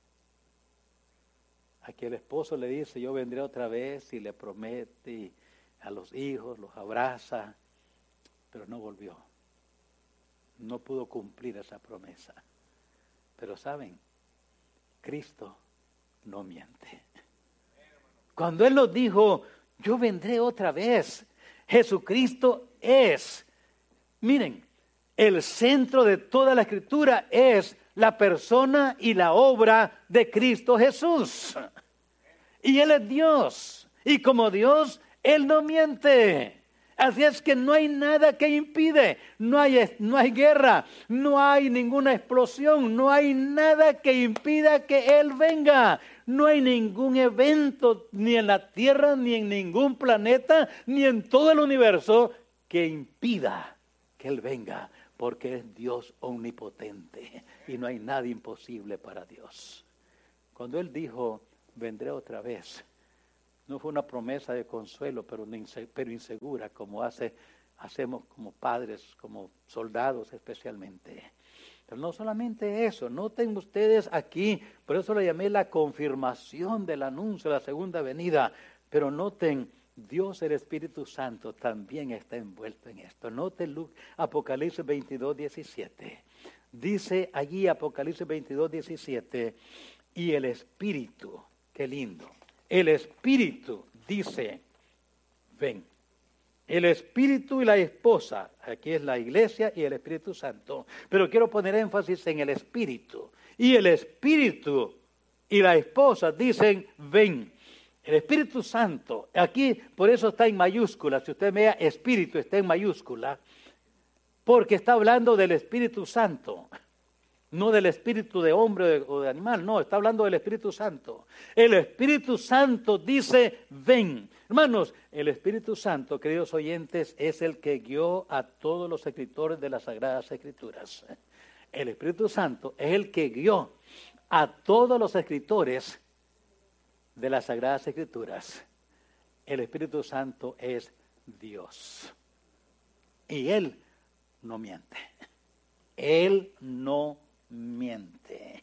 Aquí el esposo le dice, yo vendré otra vez y le promete a los hijos, los abraza. Pero no volvió. No pudo cumplir esa promesa. Pero saben, Cristo no miente. Cuando Él nos dijo, yo vendré otra vez, Jesucristo es, miren, el centro de toda la Escritura es la persona y la obra de Cristo Jesús. Y Él es Dios. Y como Dios, Él no miente. Así es que no hay nada que impide, no hay, no hay guerra, no hay ninguna explosión, no hay nada que impida que Él venga. No hay ningún evento ni en la tierra, ni en ningún planeta, ni en todo el universo que impida que Él venga, porque es Dios omnipotente y no hay nada imposible para Dios. Cuando Él dijo, vendré otra vez, no fue una promesa de consuelo, pero, pero insegura, como hace, hacemos como padres, como soldados especialmente. Pero no solamente eso, noten ustedes aquí, por eso le llamé la confirmación del anuncio de la segunda venida, pero noten, Dios el Espíritu Santo también está envuelto en esto. Noten Luke, Apocalipsis veintidós, diecisiete. Dice allí Apocalipsis veintidós, diecisiete, y el Espíritu, qué lindo. El Espíritu dice, ven, el Espíritu y la esposa, aquí es la iglesia y el Espíritu Santo, pero quiero poner énfasis en el Espíritu. Y el Espíritu y la esposa dicen, ven. El Espíritu Santo, aquí por eso está en mayúscula, si usted vea Espíritu está en mayúscula, porque está hablando del Espíritu Santo. No del espíritu de hombre o de animal, no, está hablando del Espíritu Santo. El Espíritu Santo dice, ven. Hermanos, el Espíritu Santo, queridos oyentes, es el que guió a todos los escritores de las Sagradas Escrituras. El Espíritu Santo es el que guió a todos los escritores de las Sagradas Escrituras. El Espíritu Santo es Dios. Y Él no miente. Él no miente.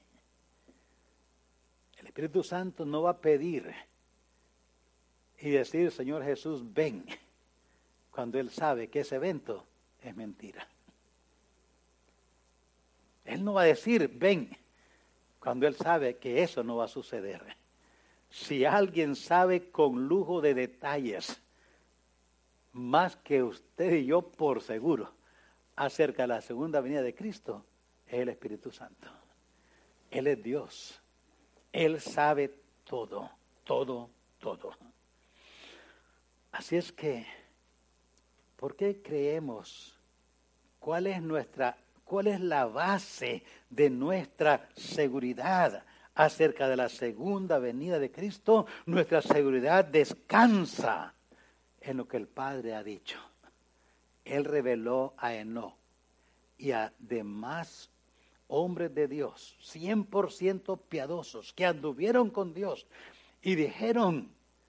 El Espíritu Santo no va a pedir y decir, Señor Jesús, ven, cuando Él sabe que ese evento es mentira. Él no va a decir, ven, cuando Él sabe que eso no va a suceder. Si alguien sabe con lujo de detalles, más que usted y yo por seguro, acerca de la segunda venida de Cristo, es el Espíritu Santo. Él es Dios. Él sabe todo, todo, todo. Así es que, ¿por qué creemos? ¿Cuál es nuestra, cuál es la base de nuestra seguridad acerca de la segunda venida de Cristo? Nuestra seguridad descansa en lo que el Padre ha dicho. Él reveló a Enoc y a demás hombres de Dios, cien por ciento piadosos, que anduvieron con Dios y dijeron,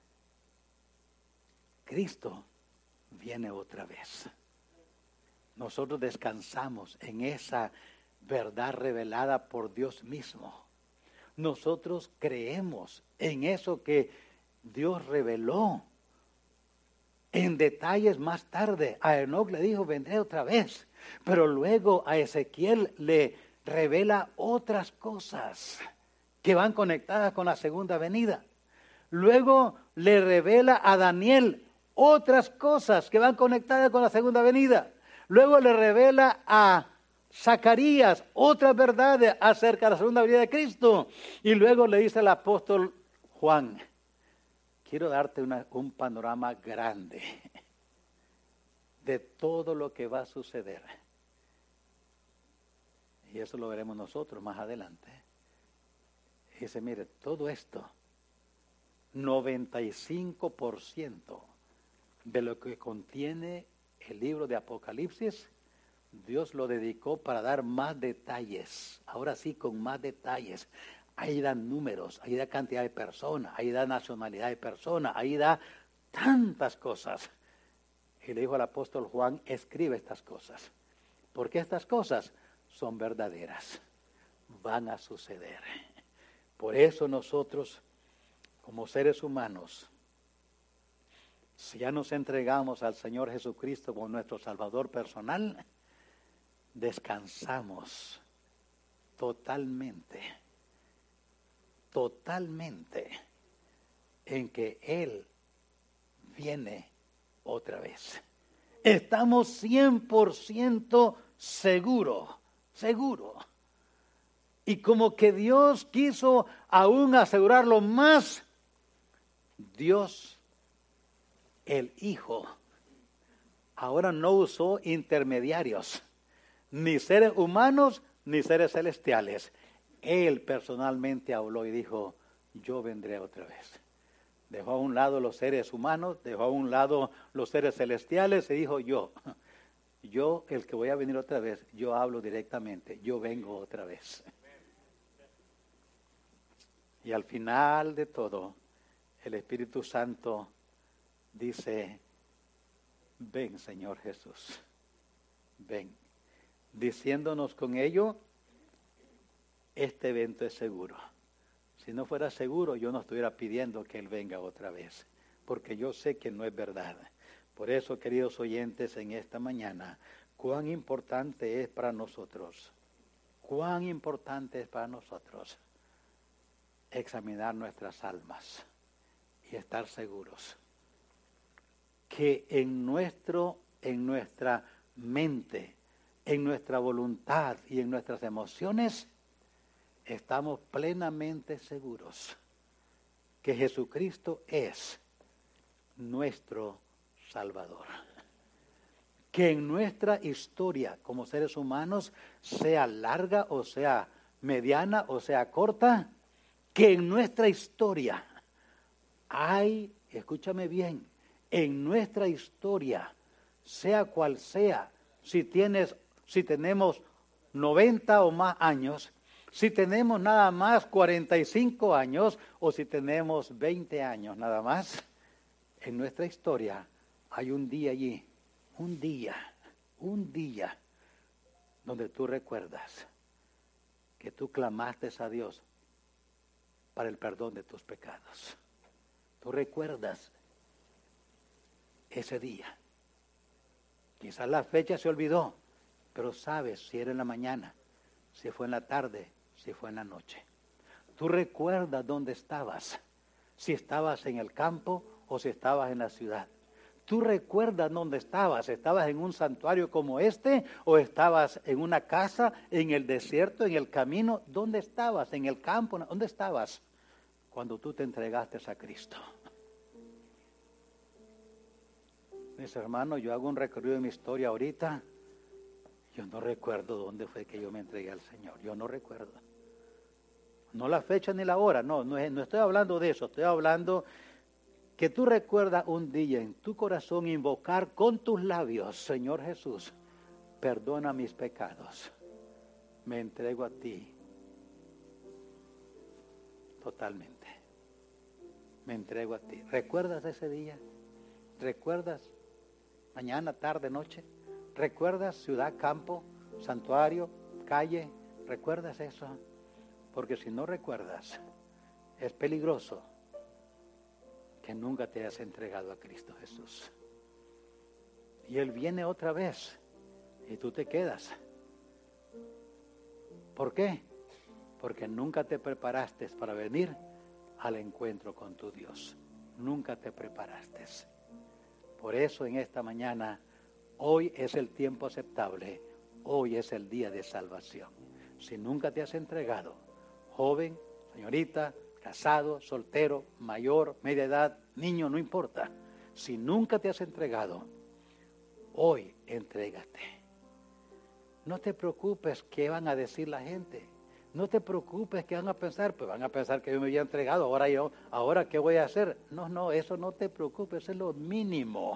Cristo viene otra vez. Nosotros descansamos en esa verdad revelada por Dios mismo. Nosotros creemos en eso que Dios reveló. En detalles más tarde, a Enoc le dijo, vendré otra vez. Pero luego a Ezequiel le revela otras cosas que van conectadas con la segunda venida. Luego le revela a Daniel otras cosas que van conectadas con la segunda venida. Luego le revela a Zacarías otras verdades acerca de la segunda venida de Cristo. Y luego le dice al apóstol Juan, quiero darte una, un panorama grande de todo lo que va a suceder. Y eso lo veremos nosotros más adelante. Y dice, mire, todo esto, noventa y cinco por ciento de lo que contiene el libro de Apocalipsis, Dios lo dedicó para dar más detalles. Ahora sí, con más detalles. Ahí dan números, ahí da cantidad de personas, ahí da nacionalidad de personas, ahí da tantas cosas. Y le dijo al apóstol Juan, escribe estas cosas. Porque estas cosas son verdaderas, van a suceder. Por eso nosotros, como seres humanos, si ya nos entregamos al Señor Jesucristo como nuestro Salvador personal, descansamos totalmente, totalmente en que Él viene otra vez. Estamos cien por ciento seguros, seguros. Y como que Dios quiso aún asegurarlo más, Dios, el Hijo, ahora no usó intermediarios, ni seres humanos, ni seres celestiales. Él personalmente habló y dijo, yo vendré otra vez. Dejó a un lado los seres humanos, dejó a un lado los seres celestiales y dijo, yo, yo el que voy a venir otra vez, yo hablo directamente, yo vengo otra vez. Y al final de todo, el Espíritu Santo dice, ven Señor Jesús, ven. Diciéndonos con ello, este evento es seguro. Si no fuera seguro, yo no estuviera pidiendo que Él venga otra vez, porque yo sé que no es verdad. Por eso, queridos oyentes, en esta mañana, cuán importante es para nosotros, cuán importante es para nosotros examinar nuestras almas y estar seguros que en nuestro, en nuestra mente, en nuestra voluntad y en nuestras emociones estamos plenamente seguros que Jesucristo es nuestro Salvador. Que en nuestra historia como seres humanos, sea larga o sea mediana o sea corta, que en nuestra historia hay, escúchame bien, en nuestra historia, sea cual sea, si tienes, si tenemos noventa o más años, si tenemos nada más cuarenta y cinco años o si tenemos veinte años nada más, en nuestra historia hay un día allí, un día, un día donde tú recuerdas que tú clamaste a Dios para el perdón de tus pecados. Tú recuerdas ese día. Quizás la fecha se olvidó, pero sabes si era en la mañana, si fue en la tarde, si fue en la noche. Tú recuerdas dónde estabas, si estabas en el campo o si estabas en la ciudad. Tú recuerdas dónde estabas, estabas en un santuario como este o estabas en una casa, en el desierto, en el camino. ¿Dónde estabas? En el campo, ¿dónde estabas cuando tú te entregaste a Cristo? Mis hermanos, yo hago un recorrido de mi historia ahorita. Yo no recuerdo dónde fue que yo me entregué al Señor. Yo no recuerdo. No la fecha ni la hora, no, no, es- no estoy hablando de eso. Estoy hablando que tú recuerdas un día en tu corazón invocar con tus labios, Señor Jesús, perdona mis pecados. Me entrego a ti totalmente. Me entrego a ti. ¿Recuerdas ese día? ¿Recuerdas mañana, tarde, noche? ¿Recuerdas ciudad, campo, santuario, calle? ¿Recuerdas eso? Porque si no recuerdas, es peligroso que nunca te hayas entregado a Cristo Jesús. Y Él viene otra vez y tú te quedas. ¿Por qué? Porque nunca te preparaste para venir al encuentro con tu Dios. Nunca te preparaste. Por eso en esta mañana, hoy es el tiempo aceptable, hoy es el día de salvación. Si nunca te has entregado, joven, señorita, casado, soltero, mayor, media edad, niño, no importa. Si nunca te has entregado, hoy entrégate. No te preocupes qué van a decir la gente. No te preocupes qué van a pensar. Pues van a pensar que yo me había entregado. Ahora yo, ahora qué voy a hacer. No, no, eso no te preocupes. Es lo mínimo.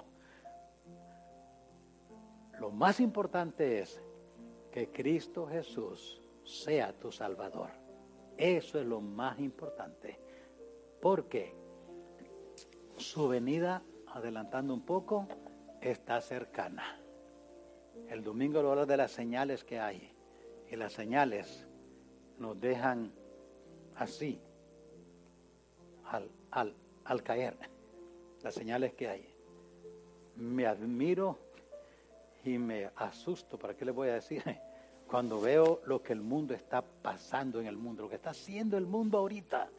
Lo más importante es que Cristo Jesús sea tu Salvador. Eso es lo más importante. Porque su venida, adelantando un poco, está cercana. El domingo lo habla de las señales que hay. Y las señales nos dejan así, al, al, al caer. Las señales que hay. Me admiro y me asusto, ¿para qué les voy a decir? Cuando veo lo que el mundo está pasando en el mundo, lo que está haciendo el mundo ahorita.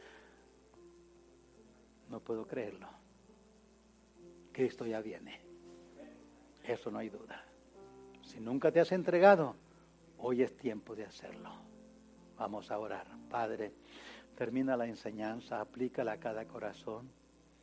No puedo creerlo. Cristo ya viene. Eso no hay duda. Si nunca te has entregado, hoy es tiempo de hacerlo. Vamos a orar. Padre, termina la enseñanza, aplícala a cada corazón.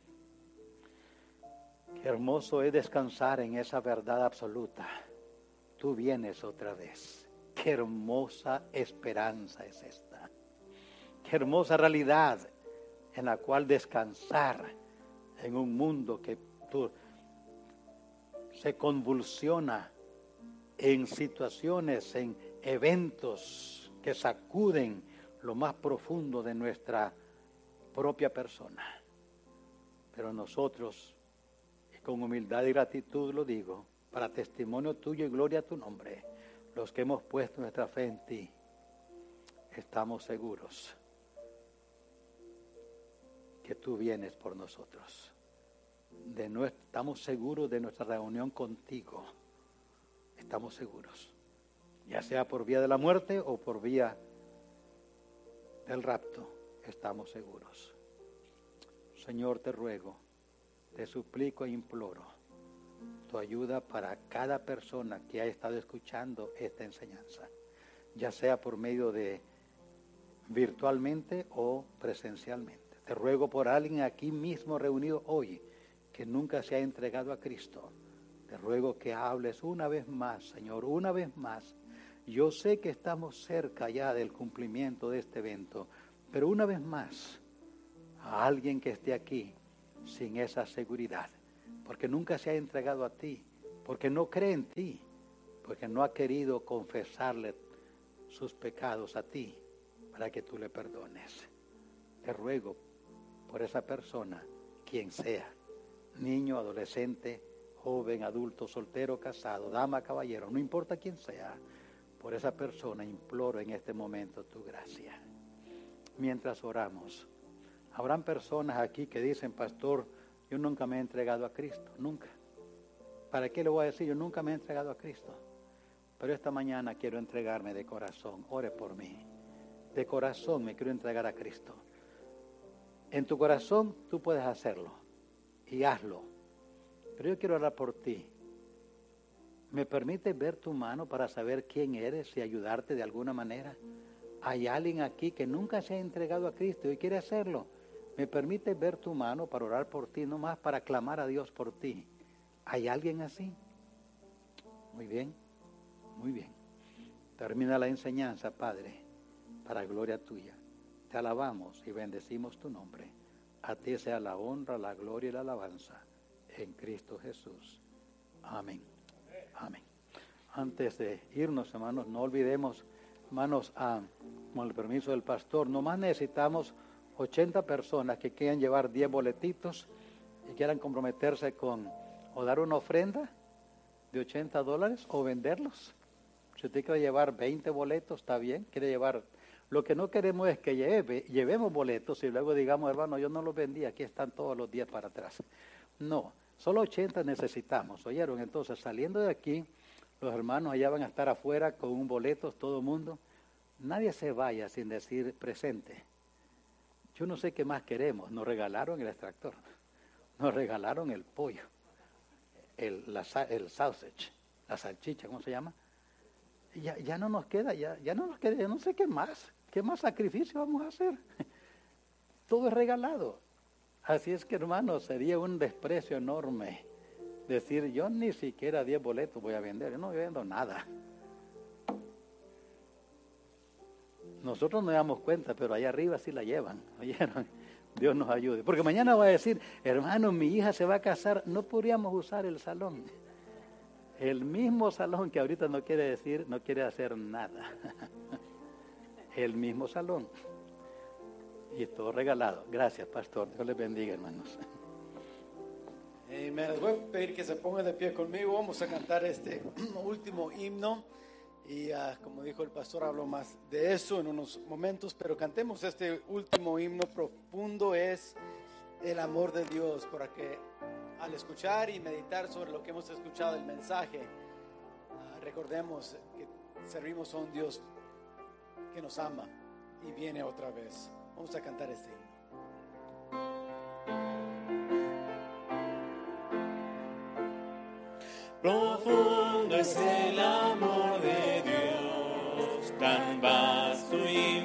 Qué hermoso es descansar en esa verdad absoluta. Tú vienes otra vez. Qué hermosa esperanza es esta. Qué hermosa realidad en la cual descansar en un mundo que tú, se convulsiona en situaciones, en eventos que sacuden lo más profundo de nuestra propia persona. Pero nosotros, y con humildad y gratitud lo digo, para testimonio tuyo y gloria a tu nombre, los que hemos puesto nuestra fe en ti, estamos seguros que tú vienes por nosotros. De no, estamos seguros de nuestra reunión contigo. Estamos seguros. Ya sea por vía de la muerte o por vía del rapto, estamos seguros. Señor, te ruego, te suplico e imploro tu ayuda para cada persona que ha estado escuchando esta enseñanza, ya sea por medio de virtualmente o presencialmente. Te ruego por alguien aquí mismo reunido hoy que nunca se ha entregado a Cristo, Te ruego que hables una vez más, Señor, una vez más. Yo sé que estamos cerca ya del cumplimiento de este evento, pero una vez más, a alguien que esté aquí sin esa seguridad, porque nunca se ha entregado a ti, porque no cree en ti, porque no ha querido confesarle sus pecados a ti para que tú le perdones. Te ruego por esa persona, quien sea, niño, adolescente, joven, adulto, soltero, casado, dama, caballero, no importa quién sea, por esa persona imploro en este momento tu gracia. Mientras oramos, habrán personas aquí que dicen, pastor, yo nunca me he entregado a Cristo, nunca. ¿Para qué le voy a decir? Yo nunca me he entregado a Cristo. Pero esta mañana quiero entregarme de corazón. Ore por mí. De corazón me quiero entregar a Cristo. En tu corazón tú puedes hacerlo. Y hazlo. Pero yo quiero orar por ti. ¿Me permite ver tu mano para saber quién eres y ayudarte de alguna manera? Hay alguien aquí que nunca se ha entregado a Cristo y quiere hacerlo. ¿Me permite ver tu mano para orar por ti, no más para clamar a Dios por ti? ¿Hay alguien así? Muy bien, muy bien. Termina la enseñanza, Padre, para gloria tuya. Te alabamos y bendecimos tu nombre. A ti sea la honra, la gloria y la alabanza en Cristo Jesús. Amén. Amén. Antes de irnos, hermanos, no olvidemos, hermanos, ah, con el permiso del pastor, nomás necesitamos ochenta personas que quieran llevar diez boletitos y quieran comprometerse con o dar una ofrenda de ochenta dólares o venderlos. Si usted quiere llevar veinte boletos, está bien, quiere llevar. Lo que no queremos es que lleve, llevemos boletos y luego digamos, hermano, yo no los vendí, aquí están todos los diez para atrás. No, solo ochenta necesitamos, ¿oyeron? Entonces, saliendo de aquí, los hermanos allá van a estar afuera con un boleto, todo el mundo. Nadie se vaya sin decir presente. Yo no sé qué más queremos. Nos regalaron el extractor, nos regalaron el pollo, el, la, el sausage, la salchicha, ¿cómo se llama? Ya, ya no nos queda, ya, ya no nos queda, ya no sé qué más, qué más sacrificio vamos a hacer. Todo es regalado. Así es que, hermanos, sería un desprecio enorme decir, yo ni siquiera diez boletos voy a vender, yo no vendo nada. Nosotros no damos cuenta, pero allá arriba sí la llevan, ¿oyeron? Dios nos ayude. Porque mañana va a decir, hermano, mi hija se va a casar, no podríamos usar el salón. El mismo salón que ahorita no quiere decir, no quiere hacer nada. El mismo salón. Y todo regalado. Gracias, pastor. Dios les bendiga, hermanos. Amén. Les voy a pedir que se pongan de pie conmigo. Vamos a cantar este último himno. Y uh, como dijo el pastor, hablo más de eso en unos momentos. Pero cantemos este último himno profundo. Es el amor de Dios. Para que al escuchar y meditar sobre lo que hemos escuchado, el mensaje, uh, recordemos que servimos a un Dios que nos ama y viene otra vez. Vamos a cantar este himno. Profundo es el amor de Dios, tan vasto y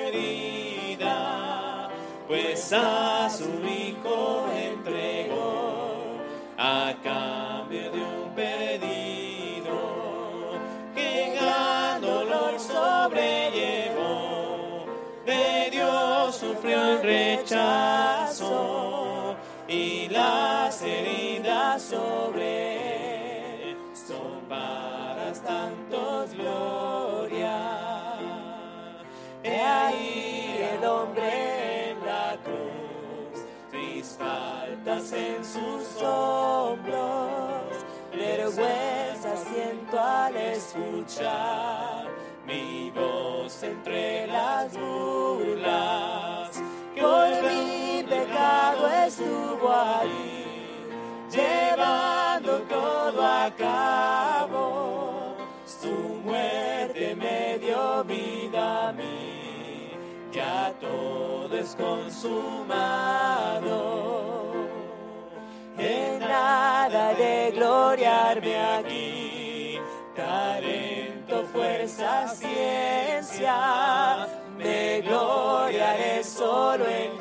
medida, pues a su Hijo entregó a cambio de un pedido, que gran dolor sobrellevó, de Dios sufrió el rechazo y las heridas sobre tantos gloria. He ahí el hombre en la cruz, mis faltas en sus hombros, vergüenza siento al escuchar mi voz entre las burlas, que por mi pecado estuvo allí, llevando todo a cabo. Su muerte me dio vida a mí, ya todo es consumado. En nada de gloriarme aquí, talento, fuerza, ciencia, me gloriaré solo en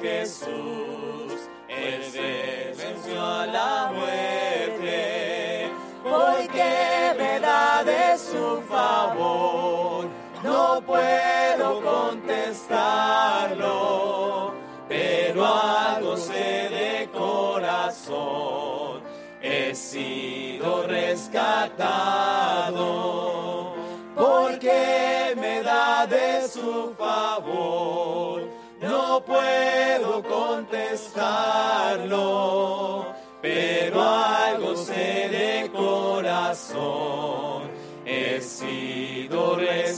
Jesús. Él venció a la muerte, por pero algo sé de corazón, he sido rescatado, porque me da de su favor, no puedo contestarlo, pero algo sé de corazón, he sido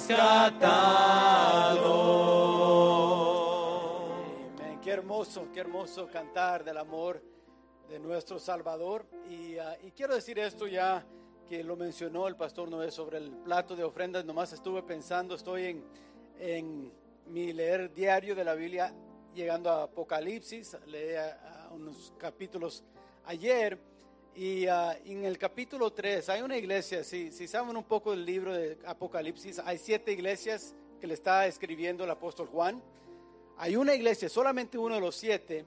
rescatado. Amén. Qué hermoso, qué hermoso cantar del amor de nuestro Salvador. Y, uh, y quiero decir esto ya que lo mencionó el pastor Noé sobre el plato de ofrendas. Nomás estuve pensando, estoy en, en mi leer diario de la Biblia, llegando a Apocalipsis, leí a, a unos capítulos ayer. Y uh, en el capítulo tres hay una iglesia, si, si saben un poco del libro de Apocalipsis, hay siete iglesias que le está escribiendo el apóstol Juan. Hay una iglesia, solamente uno de los siete,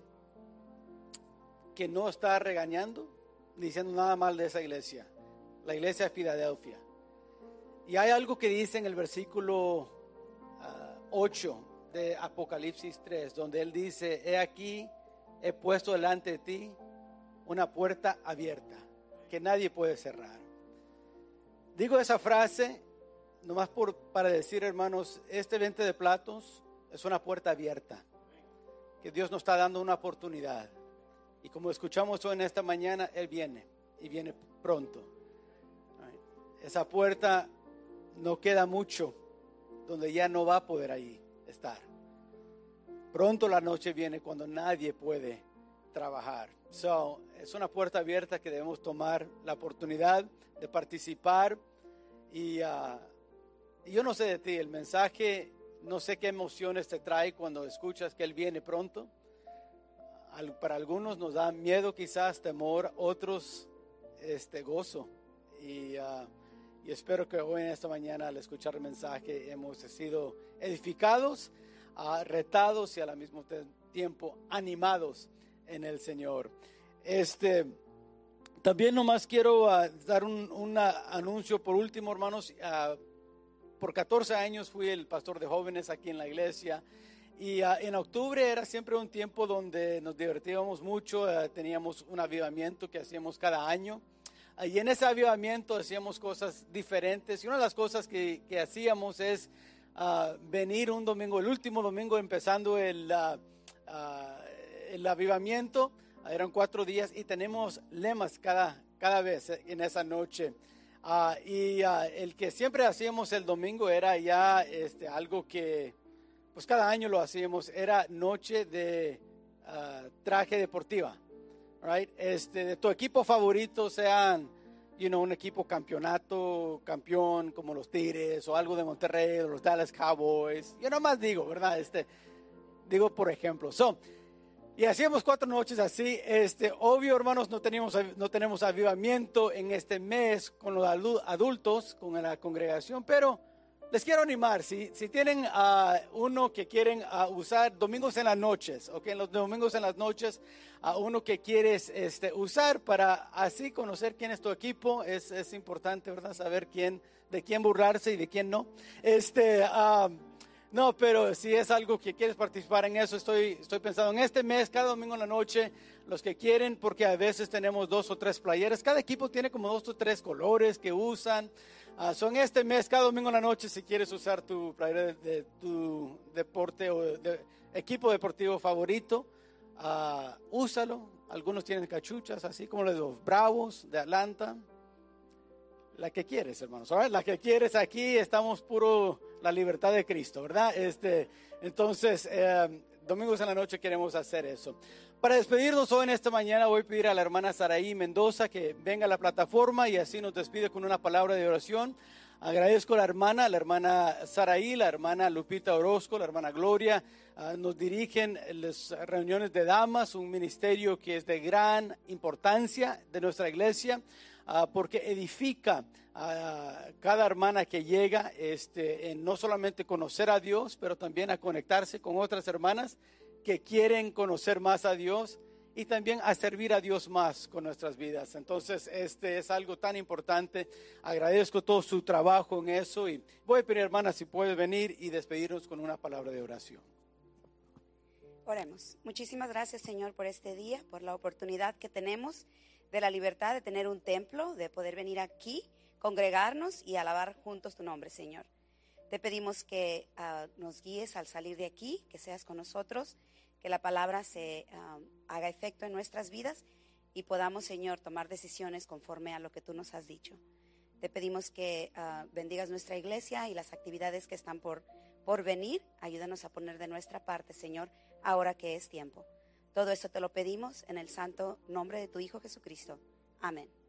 que no está regañando, diciendo nada mal de esa iglesia, la iglesia de Filadelfia. Y hay algo que dice en el versículo uh, ocho de Apocalipsis tres, donde él dice: he aquí, he puesto delante de ti una puerta abierta que nadie puede cerrar. Digo esa frase nomás por, para decir, hermanos, este veinte de platos es una puerta abierta que Dios nos está dando una oportunidad, y como escuchamos hoy en esta mañana, Él viene y viene pronto. Esa puerta no queda mucho donde ya no va a poder ahí estar. Pronto la noche viene cuando nadie puede trabajar. So, es una puerta abierta que debemos tomar la oportunidad de participar. Y uh, yo no sé de ti, el mensaje, no sé qué emociones te trae cuando escuchas que Él viene pronto. Al, para algunos nos da miedo, quizás temor, otros este gozo. Y, uh, y espero que hoy en esta mañana, al escuchar el mensaje, hemos sido edificados, uh, retados y al mismo tiempo animados en el Señor. Este, también nomás quiero uh, dar un, un anuncio por último, hermanos. Uh, por catorce años fui el pastor de jóvenes aquí en la iglesia, y uh, en octubre era siempre un tiempo donde nos divertíamos mucho. Uh, teníamos un avivamiento que hacíamos cada año, uh, y en ese avivamiento hacíamos cosas diferentes, y una de las cosas que, que hacíamos es uh, venir un domingo, el último domingo empezando el uh, uh, el avivamiento. Eran cuatro días y tenemos lemas cada, cada vez en esa noche. Uh, y uh, el que siempre hacíamos el domingo era ya este, algo que pues cada año lo hacíamos, era noche de uh, traje deportiva, right? Este, de tu equipo favorito, sean you know, un equipo campeonato, campeón como los Tigres o algo de Monterrey o los Dallas Cowboys. Yo nomás digo, ¿verdad? Este, digo por ejemplo. So, y hacíamos cuatro noches así. Este, obvio, hermanos, no tenemos, no tenemos avivamiento en este mes con los adultos, con la congregación, pero les quiero animar. Si, si tienen uh, uno que quieren uh, usar domingos en las noches, ok, los domingos en las noches, uh, uno que quieres este, usar para así conocer quién es tu equipo, es, es importante, ¿verdad? Saber quién, de quién burlarse y de quién no. Este, uh, No, pero si es algo que quieres participar en eso, estoy, estoy pensando en este mes, cada domingo en la noche, los que quieren, porque a veces tenemos dos o tres playeras, cada equipo tiene como dos o tres colores que usan. Uh, son este mes, cada domingo en la noche, si quieres usar tu playera de, de tu deporte o de, de equipo deportivo favorito, uh, úsalo. Algunos tienen cachuchas, así como los Bravos de Atlanta. La que quieres, hermanos, ¿sabes? La que quieres, aquí estamos puro la libertad de Cristo, ¿verdad? Este, entonces, eh, domingos en la noche queremos hacer eso. Para despedirnos hoy en esta mañana voy a pedir a la hermana Saraí Mendoza que venga a la plataforma y así nos despide con una palabra de oración. Agradezco a la hermana, la hermana Saraí, la hermana Lupita Orozco, la hermana Gloria, uh, nos dirigen las reuniones de damas, un ministerio que es de gran importancia de nuestra iglesia. Uh, porque edifica a uh, cada hermana que llega este, en no solamente conocer a Dios, pero también a conectarse con otras hermanas que quieren conocer más a Dios y también a servir a Dios más con nuestras vidas. Entonces, este es algo tan importante. Agradezco todo su trabajo en eso y voy a pedir, hermana, si puede venir y despedirnos con una palabra de oración. Oremos. Muchísimas gracias, Señor, por este día, por la oportunidad que tenemos de la libertad de tener un templo, de poder venir aquí, congregarnos y alabar juntos tu nombre, Señor. Te pedimos que uh, nos guíes al salir de aquí, que seas con nosotros, que la palabra se uh, haga efecto en nuestras vidas y podamos, Señor, tomar decisiones conforme a lo que tú nos has dicho. Te pedimos que uh, bendigas nuestra iglesia y las actividades que están por, por venir. Ayúdanos a poner de nuestra parte, Señor, ahora que es tiempo. Todo esto te lo pedimos en el santo nombre de tu Hijo Jesucristo. Amén.